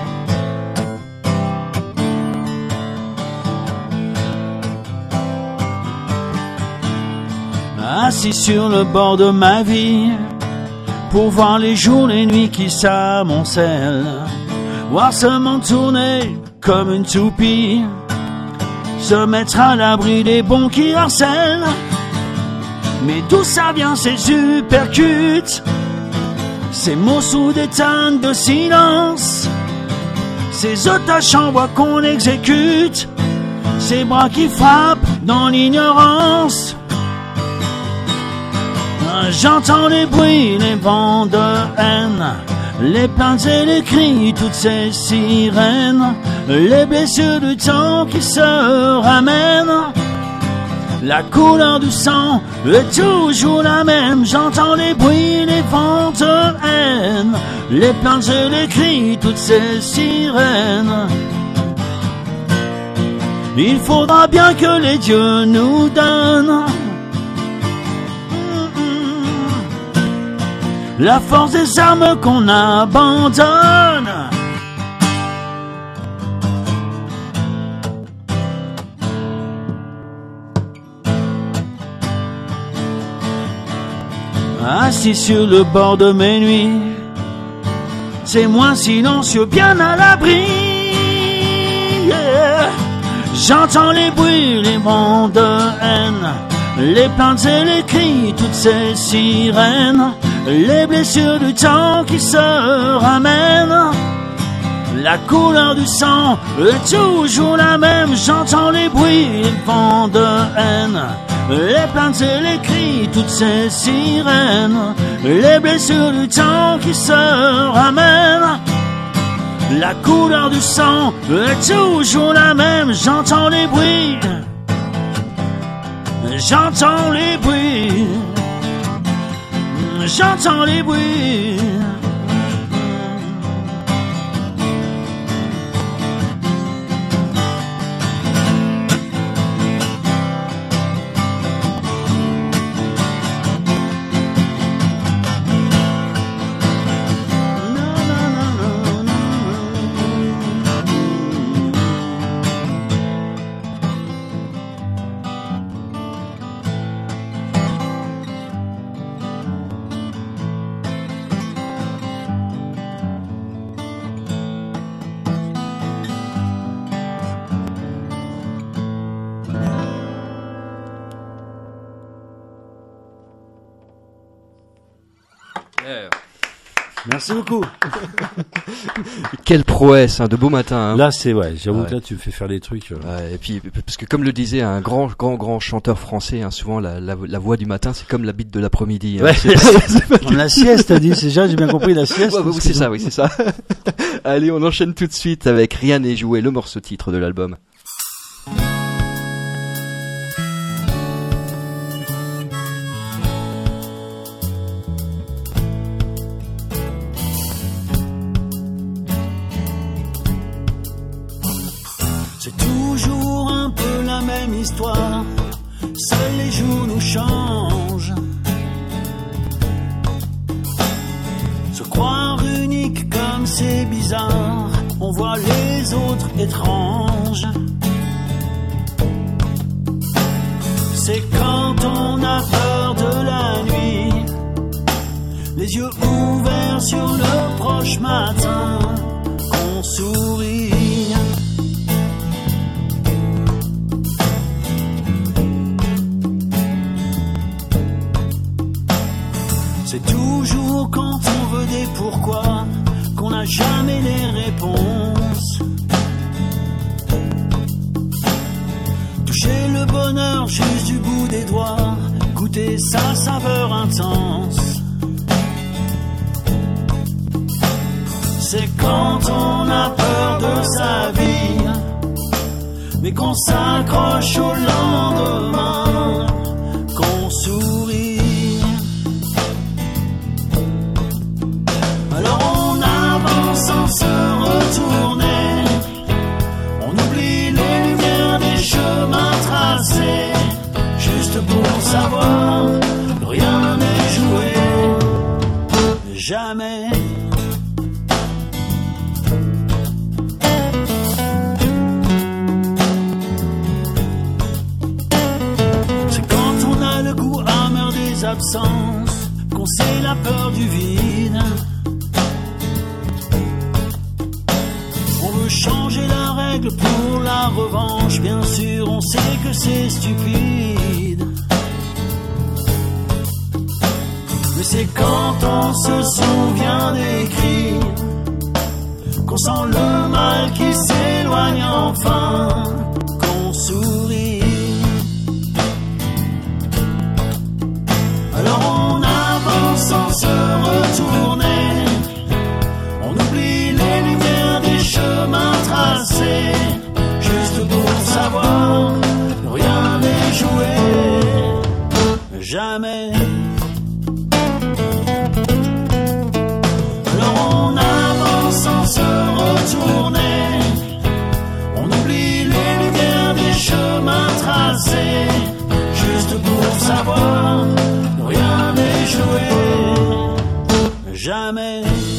Assis sur le bord de ma vie, pour voir les jours, les nuits qui s'amoncellent, voir ce monde tourner comme une toupie, se mettre à l'abri des bons qui harcèlent. Mais d'où ça vient ces supercutes, ces mots sous des tonnes de silence, ces otages en voix qu'on exécute, ces bras qui frappent dans l'ignorance. J'entends les bruits, les vents de haine, les plaintes et les cris, toutes ces sirènes, les blessures du temps qui se ramènent. La couleur du sang est toujours la même. J'entends les bruits, les vents de haine, les plaintes et les cris, toutes ces sirènes. Il faudra bien que les dieux nous donnent la force des armes qu'on abandonne. Assis sur le bord de mes nuits, c'est moins silencieux, bien à l'abri. Yeah. J'entends les bruits, les vents de haine, les plaintes et les cris, toutes ces sirènes, les blessures du temps qui se ramènent. La couleur du sang est toujours la même. J'entends les bruits, les vents de haine, les plaintes et les cris, toutes ces sirènes, les blessures du temps qui se ramènent. La couleur du sang est toujours la même. J'entends les bruits, j'entends les bruits, j'entends les bruits. Merci beaucoup. Quelle prouesse, hein, de beau matin. Hein. Là, c'est ouais. J'avoue ouais. que là, tu me fais faire des trucs. Euh... Ouais, et puis, parce que comme le disait un grand, grand, grand chanteur français, hein, souvent la, la, la voix du matin, c'est comme la bite de l'après-midi. Hein. Ouais. C'est pas, c'est pas... La sieste, t'as dit, c'est déjà, j'ai bien compris la sieste. Ouais, ouais, c'est ça, oui, c'est ça. Allez, on enchaîne tout de suite avec Rien n'est joué, le morceau titre de l'album. Histoire, seuls les jours nous changent. Se croire unique comme c'est bizarre, on voit les autres étranges. C'est quand on a peur de la nuit, les yeux ouverts sur le proche matin, qu'on sourit. C'est toujours quand on veut des pourquoi qu'on n'a jamais les réponses. Toucher le bonheur juste du bout des doigts, goûter sa saveur intense. C'est quand on a peur de sa vie, mais qu'on s'accroche au lendemain, qu'on sourit. Sans se retourner, on oublie les lumières des chemins tracés, juste pour savoir que rien n'est joué, jamais. C'est quand on a le goût amer des absences, qu'on sait la peur du vide. Changer la règle pour la revanche, bien sûr on sait que c'est stupide. C'est quand on se souvient des cris qu'on sent le mal qui s'éloigne enfin, qu'on sourit. Alors on avance sans se retourner, on oublie les lumières des chemins tracés, juste pour savoir que rien n'est joué, jamais. Sans se retourner, on oublie les lumières des chemins tracés, juste pour savoir que rien n'est joué, jamais.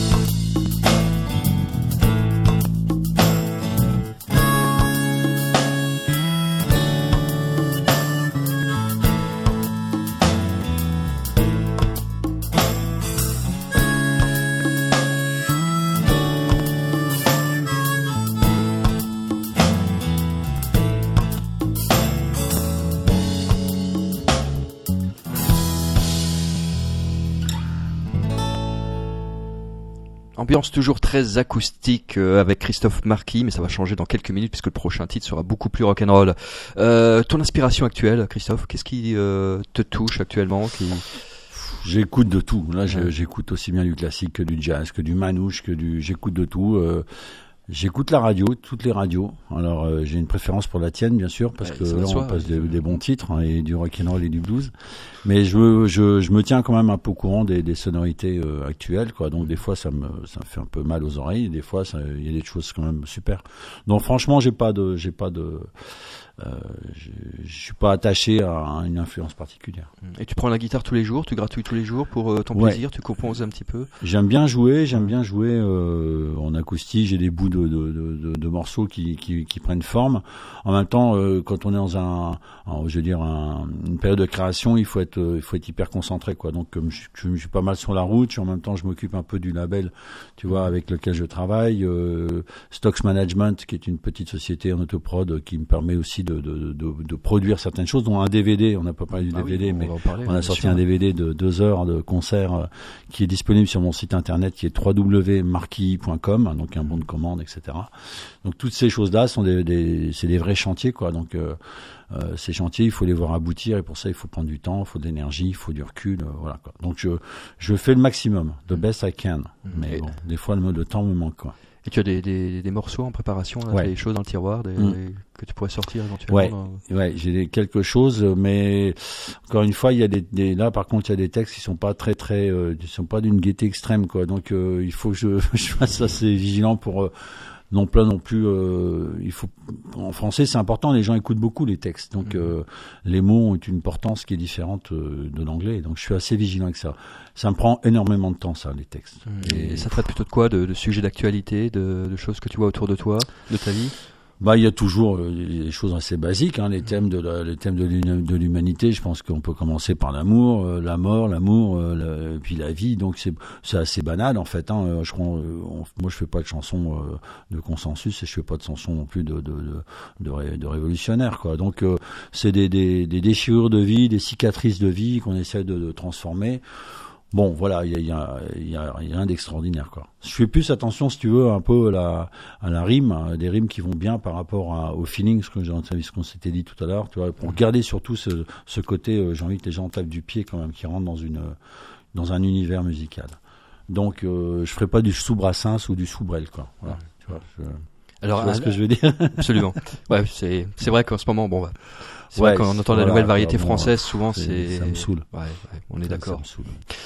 Ambiance toujours très acoustique euh, avec Christophe Marquis, mais ça va changer dans quelques minutes puisque le prochain titre sera beaucoup plus rock'n'roll. Euh, ton inspiration actuelle, Christophe, qu'est-ce qui euh, te touche actuellement qui... J'écoute de tout. Là, ouais. J'écoute aussi bien du classique que du jazz, que du manouche, que du. J'écoute de tout. Euh, J'écoute la radio, toutes les radios. Alors euh, j'ai une préférence pour la tienne, bien sûr, parce ouais, que là on passe ouais. des, des bons titres hein, et du rock'n'roll et du blues. Mais je, je, je me tiens quand même un peu au courant des, des sonorités euh, actuelles, quoi. Donc des fois ça me, ça me fait un peu mal aux oreilles. Des fois il y a des choses quand même super. Donc franchement j'ai pas de, j'ai pas de. Euh, je, je suis pas attaché à une influence particulière. Et tu prends la guitare tous les jours, tu gratouilles tous les jours pour euh, ton ouais. plaisir, tu composes un petit peu. J'aime bien jouer, j'aime bien jouer euh, en acoustique. J'ai des bouts de, de, de, de morceaux qui, qui, qui prennent forme. En même temps, euh, quand on est dans un, un je veux dire, un, une période de création, il faut être, euh, il faut être hyper concentré, quoi. Donc, comme je, je, je suis pas mal sur la route, en même temps, je m'occupe un peu du label, tu vois, avec lequel je travaille. Euh, Stocks Management, qui est une petite société en autoprod, qui me permet aussi de, de, de, de produire certaines choses, dont un D V D. On n'a pas parlé du ah D V D, oui, mais on, parler, on a sorti sûr. un D V D de deux heures de concert euh, qui est disponible sur mon site internet, qui est w w w point marquis point com, donc un bon de commande, et cetera. Donc toutes ces choses-là sont des, des c'est des vrais chantiers, quoi. Donc euh, euh, ces chantiers, il faut les voir aboutir, et pour ça, il faut prendre du temps, il faut de l'énergie, il faut du recul, euh, voilà, quoi. Donc je je fais le maximum, the best I can, mmh. mais bon, des fois le, le temps me manque, quoi. Et tu as des, des, des morceaux en préparation, là, ouais. des choses dans le tiroir, des, mmh. des, que tu pourrais sortir éventuellement. Ouais, dans... ouais, j'ai des, quelque chose, mais encore une fois, il y a des, des là par contre, il y a des textes qui sont pas très très, euh, qui sont pas d'une gaieté extrême, quoi. Donc euh, il faut que je, je fasse assez vigilant pour euh, non pas non plus. Euh, il faut en français, c'est important. Les gens écoutent beaucoup les textes, donc mmh. euh, les mots ont une importance qui est différente euh, de l'anglais. Donc je suis assez vigilant avec ça. Ça me prend énormément de temps, ça, les textes. Mmh. Et, et ça traite plutôt de quoi, de, de sujets d'actualité, de, de choses que tu vois autour de toi, de ta vie? Bah, il y a toujours euh, des choses assez basiques, hein, les thèmes de la, les thèmes de l'humanité. Je pense qu'on peut commencer par l'amour, euh, la mort, l'amour, euh, la, et puis la vie. Donc c'est, c'est assez banal en fait. Hein. Je crois, euh, on, moi, je fais pas de chansons euh, de consensus et je fais pas de chansons non plus de de de, de, ré, de révolutionnaire, quoi. Donc euh, c'est des, des des déchirures de vie, des cicatrices de vie qu'on essaie de, de transformer. Bon, voilà, il y a, y, a, y, a, y a rien d'extraordinaire, quoi. Je fais plus attention, si tu veux, un peu à la, à la rime, hein, des rimes qui vont bien par rapport à, au feeling, ce que j'ai entendu, ce qu'on s'était dit tout à l'heure, tu vois, pour garder surtout ce, ce côté, euh, j'ai envie que les gens tapent du pied quand même, qui rentrent dans une, dans un univers musical. Donc, euh, je ferai pas du sous-Brassens ou du sous-Brel, quoi. Voilà, tu vois, je, alors, tu vois ce que je veux dire. Absolument. Ouais, c'est, c'est vrai qu'en ce moment, bon, bah, c'est ouais, vrai quand on entend voilà, la nouvelle variété française, souvent c'est, c'est... ça me saoule. Ouais, ouais, on est ça, d'accord. Ça me saoule.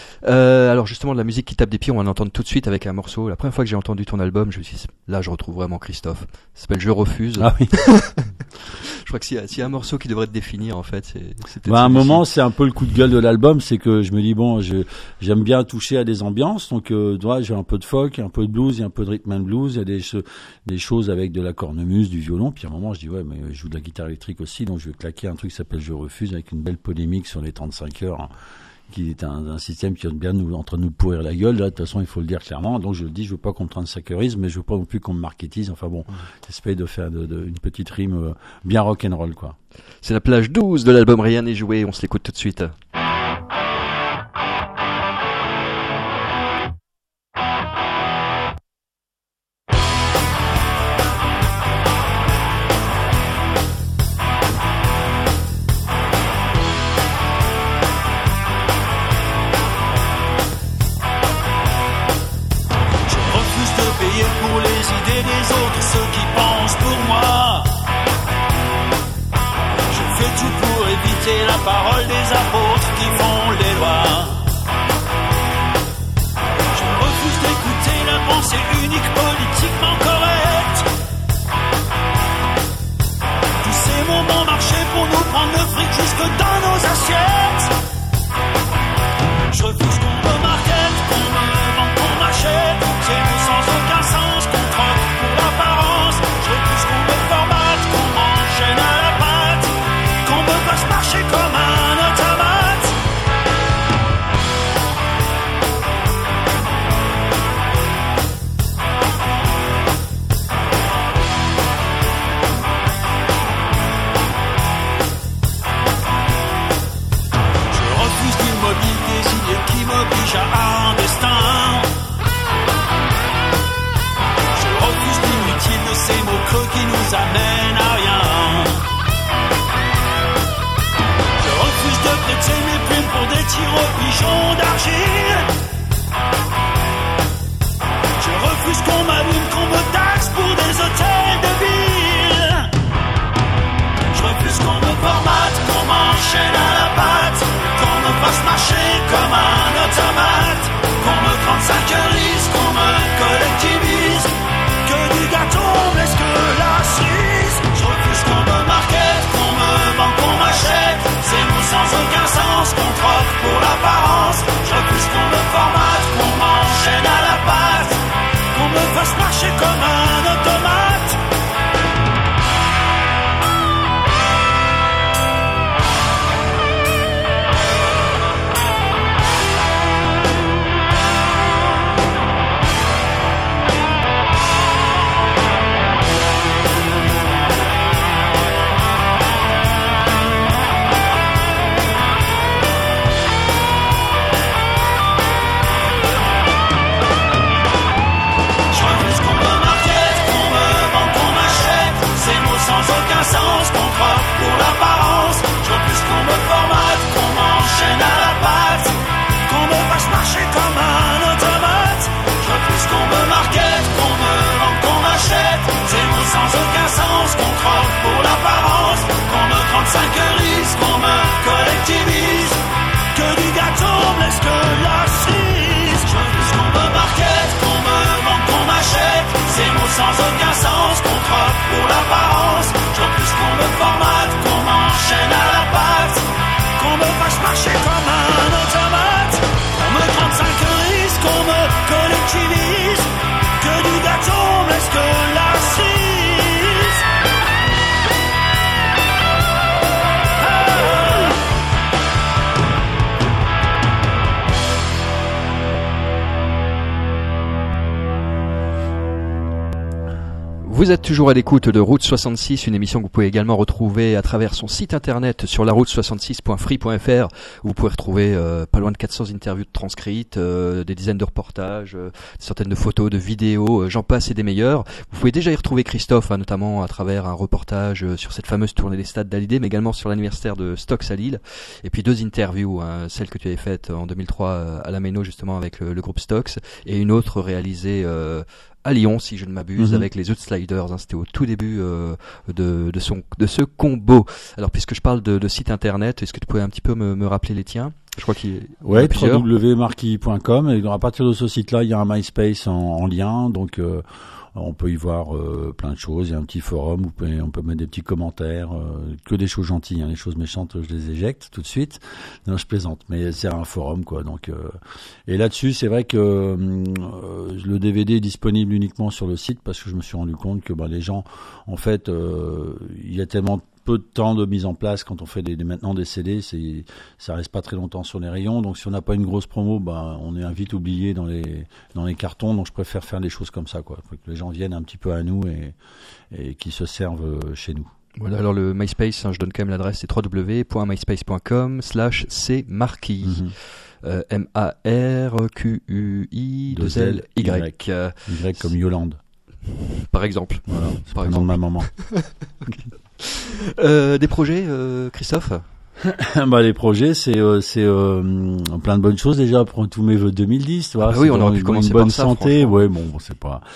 Euh, alors justement, de la musique qui tape des pieds, on va en entendre tout de suite avec un morceau. La première fois que j'ai entendu ton album, je me suis dit, là, je retrouve vraiment Christophe. Ça s'appelle Je refuse. Ah oui. Je crois que s'il y, a, s'il y a un morceau qui devrait te définir, en fait, c'est, c'est bah, à un moment, c'est un peu le coup de gueule de l'album, c'est que je me dis bon, je, j'aime bien toucher à des ambiances, donc euh, ouais, j'ai un peu de folk, un peu de blues, il y a un peu de rhythm and blues, il y a des des choses avec de la cornemuse, du violon, puis à un moment, je dis ouais, mais je joue de la guitare électrique aussi, donc je vais claquer un truc qui s'appelle Je refuse, avec une belle polémique sur les trente-cinq heures, hein, qui est un, un système qui est bien nous, en train de nous pourrir la gueule. Là, de toute façon, il faut le dire clairement. Donc, je le dis, je veux pas qu'on me trente-cinq heurisme, mais je veux pas non plus qu'on me marketise. Enfin bon, j'espère de faire de, de, une petite rime euh, bien rock'n'roll, quoi. C'est la plage douze de l'album Rien n'est joué. On se l'écoute tout de suite. paroles des apôtres qui font les lois. Je refuse d'écouter la pensée unique politiquement correcte. Tous ces mots bon marché pour nous prendre le fric jusque dans nos assiettes. Je refuse qu'on me market, qu'on me vende, qu'on m'achète. C'est nous sans aucun sens, qu'on troque pour l'apparence. Je refuse qu'on me formate, qu'on m'enchaîne à la patte, qu'on me fasse marcher comme un automate. Je refuse d'une mobile désignée qui m'oblige à un destin. Je refuse l'inutile de ces mots creux qui nous amènent à rien. Je refuse de prêter mes plumes pour des tirs aux pigeons d'argile. Je refuse qu'on m'allume, qu'on me taxe pour des hôtels de ville. Je refuse qu'on me formate, qu'on m'enchaîne à la patte, qu'on me fasse marcher comme un automate, qu'on me trente-cinq heures, qu'on me collectivise, que du gâteau on me laisse que la cerise. Je refuse qu'on me market, qu'on me vende, qu'on m'achète, ces mots sans aucun sens, qu'on troque pour l'apparence. Je refuse qu'on me formate, qu'on m'enchaîne à la patte, qu'on me fasse marcher comme un automate. Je refuse qu'on me market, qu'on me vende, qu'on m'achète, ces mots sans aucun sens, qu'on troque pour l'apparence. Je refuse qu'on me formate, qu'on m'enchaîne à la patte, qu'on me fasse marcher comme un automate. Je refuse qu'on me market, qu'on me vende, qu'on m'achète, ces mots sans aucun sens, qu'on troque pour l'apparence. Qu'on me trente-cinq heures, qu'on me collectivise, que du gâteau on me laisse que la cerise. Je refuse qu'on me market, qu'on me vende, qu'on m'achète, ces mots sans aucun sens, qu'on troque pour l'apparence. Je refuse qu'on me formate, qu'on m'enchaîne à la patte, qu'on me fasse marcher comme un automate. Qu'on me trente-cinq heures, qu'on me collectivise, que du gâteau on me laisse que la cerise. Ah. Vous êtes toujours à l'écoute de Route soixante-six, une émission que vous pouvez également retrouver à travers son site internet sur la route soixante-six point free point f r, où vous pouvez retrouver euh, pas loin de quatre cents interviews transcrites, euh, des dizaines de reportages, euh, des centaines de photos, de vidéos, euh, j'en passe et des meilleurs. Vous pouvez déjà y retrouver Christophe, hein, notamment à travers un reportage euh, sur cette fameuse tournée des stades d'Hallyday, mais également sur l'anniversaire de Stocks à Lille, et puis deux interviews, hein, celle que tu avais faite en deux mille trois euh, à la Méno justement avec le, le groupe Stocks, et une autre réalisée euh, à Lyon, si je ne m'abuse, mmh. avec les Outsliders, hein, c'était au tout début euh, de, de, son, de ce combo. Alors, puisque je parle de, de site internet, est-ce que tu pouvais un petit peu me, me rappeler les tiens ? Je crois qu'il y a ouais, plusieurs. w w w point marquis point com, et à partir de ce site-là, il y a un MySpace en, en lien, donc euh, on peut y voir euh, plein de choses. Il y a un petit forum, où on peut mettre des petits commentaires, euh, que des choses gentilles, hein, les choses méchantes, je les éjecte tout de suite. Non, je plaisante, mais c'est un forum, quoi. Donc, euh, et là-dessus, c'est vrai que euh, le D V D est disponible uniquement sur le site, parce que je me suis rendu compte que bah, les gens, en fait, euh, il y a tellement peu de temps de mise en place quand on fait des, des, maintenant des C D, c'est, ça reste pas très longtemps sur les rayons, donc si on n'a pas une grosse promo, bah, on est vite oublié dans les, dans les cartons, donc je préfère faire des choses comme ça, quoi. Faut que les gens viennent un petit peu à nous et, et qu'ils se servent chez nous. Voilà, alors le MySpace, hein, je donne quand même l'adresse, c'est w w w point myspace point com slash c marquis. Mm-hmm. Euh, M A R Q U I deux L Y. Y comme Yolande. Par exemple. Voilà, c'est par le nom de ma maman. euh, des projets, euh, Christophe? Bah les projets, c'est euh, c'est euh, plein de bonnes choses déjà pour tous mes vœux deux mille dix, tu vois. Ah oui, on aurait pu une, commencer une bonne par ça, santé, ouais, bon, c'est pas.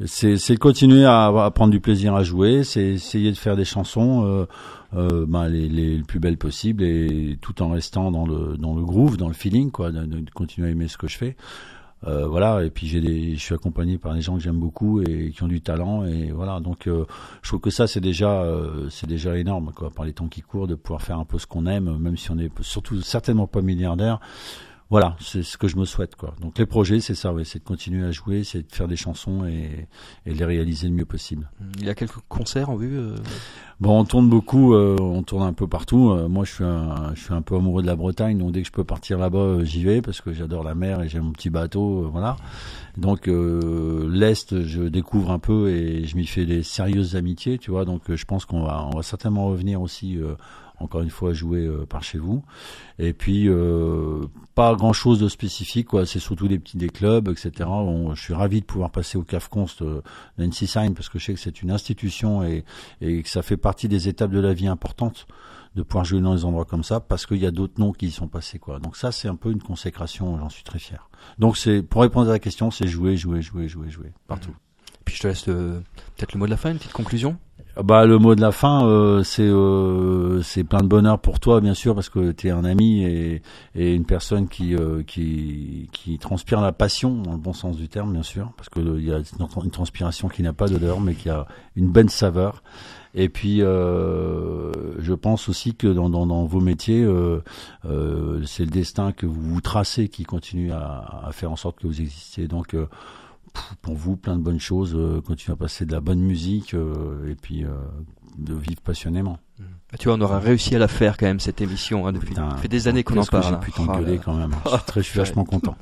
C'est, c'est continuer à, à prendre du plaisir à jouer, c'est essayer de faire des chansons euh, euh, ben, les, les, les plus belles possibles et tout en restant dans le dans le groove, dans le feeling, quoi, de, de continuer à aimer ce que je fais. Euh, voilà, et puis j'ai des, je suis accompagné par des gens que j'aime beaucoup et qui ont du talent, et voilà. Donc, euh, je trouve que ça c'est déjà, euh, c'est déjà énorme, quoi, par les temps qui courent, de pouvoir faire un peu ce qu'on aime, même si on est surtout certainement pas milliardaire. Voilà, c'est ce que je me souhaite, quoi. Donc les projets, c'est ça, ouais, c'est de continuer à jouer, c'est de faire des chansons et, et de les réaliser le mieux possible. Il y a quelques concerts en vue euh... Bon, on tourne beaucoup, euh, on tourne un peu partout. Euh, moi, je suis un, je suis un peu amoureux de la Bretagne, donc dès que je peux partir là-bas, euh, j'y vais parce que j'adore la mer et j'ai mon petit bateau, euh, voilà. Donc euh, l'Est, je découvre un peu et je m'y fais des sérieuses amitiés, tu vois. Donc euh, je pense qu'on va, on va certainement revenir aussi. Euh, encore une fois, jouer euh, par chez vous. Et puis, euh, pas grand-chose de spécifique, quoi. C'est surtout des petits des clubs, et cetera. On, je suis ravi de pouvoir passer au C A F Const euh, Nancy Sign parce que je sais que c'est une institution et, et que ça fait partie des étapes de la vie importantes de pouvoir jouer dans des endroits comme ça parce qu'il y a d'autres noms qui y sont passés, quoi. Donc ça, c'est un peu une consécration, j'en suis très fier. Donc c'est, pour répondre à la question, c'est jouer, jouer, jouer, jouer, jouer, partout. Mmh. Puis je te laisse le, peut-être le mot de la fin, une petite conclusion. Bah le mot de la fin, euh, c'est euh, c'est plein de bonheur pour toi, bien sûr, parce que t'es un ami et, et une personne qui euh, qui qui transpire la passion dans le bon sens du terme, bien sûr, parce que il y a une transpiration qui n'a pas d'odeur, mais qui a une bonne saveur. Et puis, euh, je pense aussi que dans, dans, dans vos métiers, euh, euh, c'est le destin que vous vous tracez qui continue à, à faire en sorte que vous existiez. Donc euh, pour vous, plein de bonnes choses, euh, continuer à passer de la bonne musique euh, et puis euh, de vivre passionnément. Bah, tu vois, on aura réussi à la faire quand même, cette émission, hein, depuis Putain, ça fait des années qu'on en parle. J'ai pu t'engueuler oh, quand même. Je suis, très, je suis vachement content.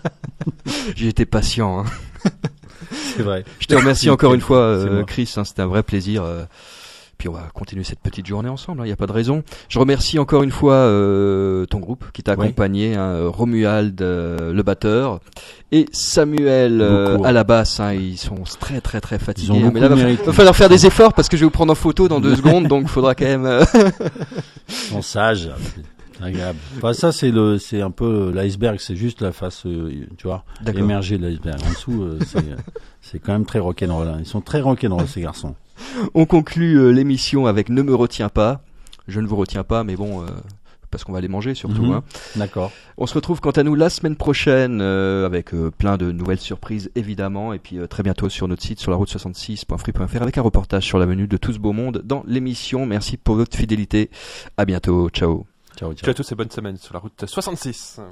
J'ai été patient. Hein. C'est vrai. Je te remercie encore une fois, euh, Chris. Hein, c'était un vrai plaisir. Euh, Puis on va continuer cette petite journée ensemble, il hein, n'y a pas de raison. Je remercie encore une fois euh, ton groupe qui t'a accompagné, oui. hein, Romuald, euh, le batteur, et Samuel euh, à la basse. Hein, ils sont très très très fatigués. Ils ont mais là, il va, va falloir faire des efforts parce que je vais vous prendre en photo dans deux secondes, donc il faudra quand même... Euh... Ils sont sages. Agréable. Enfin, ça c'est le, c'est un peu l'iceberg, c'est juste la face, euh, tu vois, D'accord. émergée de l'iceberg. En dessous, euh, c'est, c'est quand même très rock'n'roll. Hein. Ils sont très rock'n'roll ces garçons. On conclut euh, l'émission avec Ne me retiens pas. Je ne vous retiens pas, mais bon, euh, parce qu'on va aller manger surtout. Mmh. Hein. D'accord. On se retrouve quant à nous la semaine prochaine euh, avec euh, plein de nouvelles surprises évidemment, et puis euh, très bientôt sur notre site sur la route soixante-six point free point f r avec un reportage sur la venue de tout ce beau monde dans l'émission. Merci pour votre fidélité. À bientôt. Ciao. Ciao, ciao. Ciao à tous et bonne semaine sur la route soixante-six.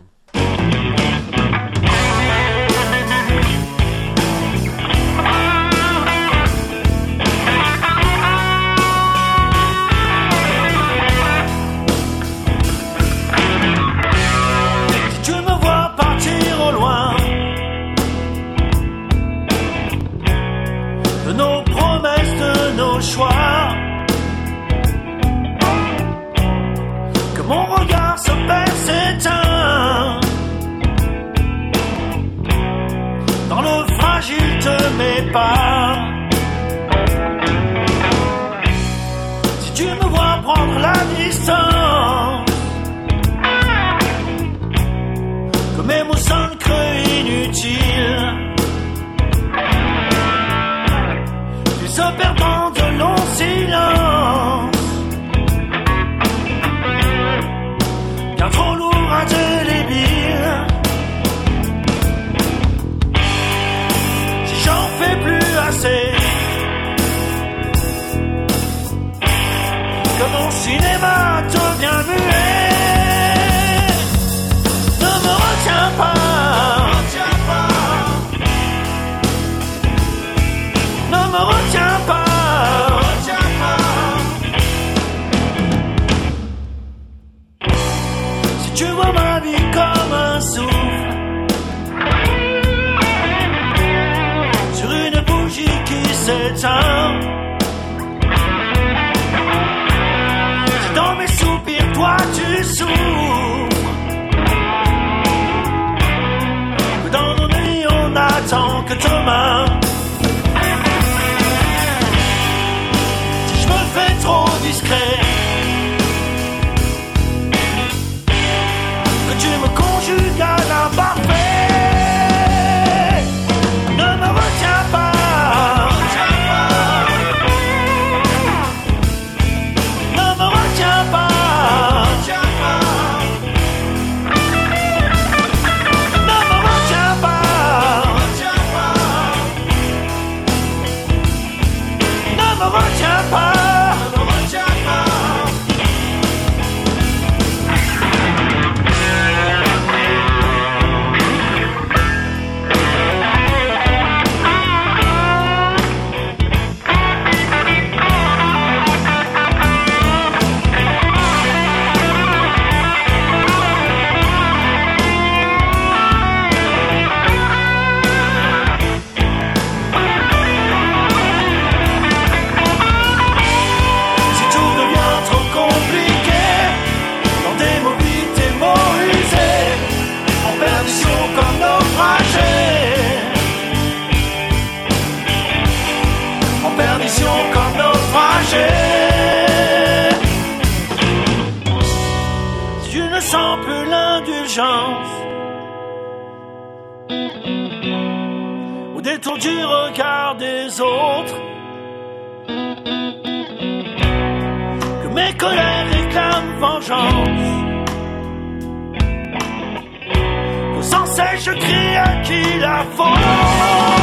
Si tu me vois partir au loin de nos promesses, de nos choix, mon regard se perd, s'éteint dans le fragile de mes pas. Si tu me vois prendre la distance, que mes mots sonnent creux, inutiles, puis se perdant de longs silences, car trop lourd, indélébile. Si j'en fais plus assez, que mon cinéma devient muet, ne me retiens pas, retiens pas. Ne me retiens pas, retiens pas. Si tu vois ma vie comme un souffle sur une bougie qui s'éteint, si dans mes soupirs toi tu souffres, que dans nos nuits on attend que demain, si je me fais trop discret, tu me conjugues à l'imparfait, ne me retiens pas. sens plus l'indulgence au détour du regard des autres, que mes colères réclament vengeance, que sans cesse je crie à qui la faute.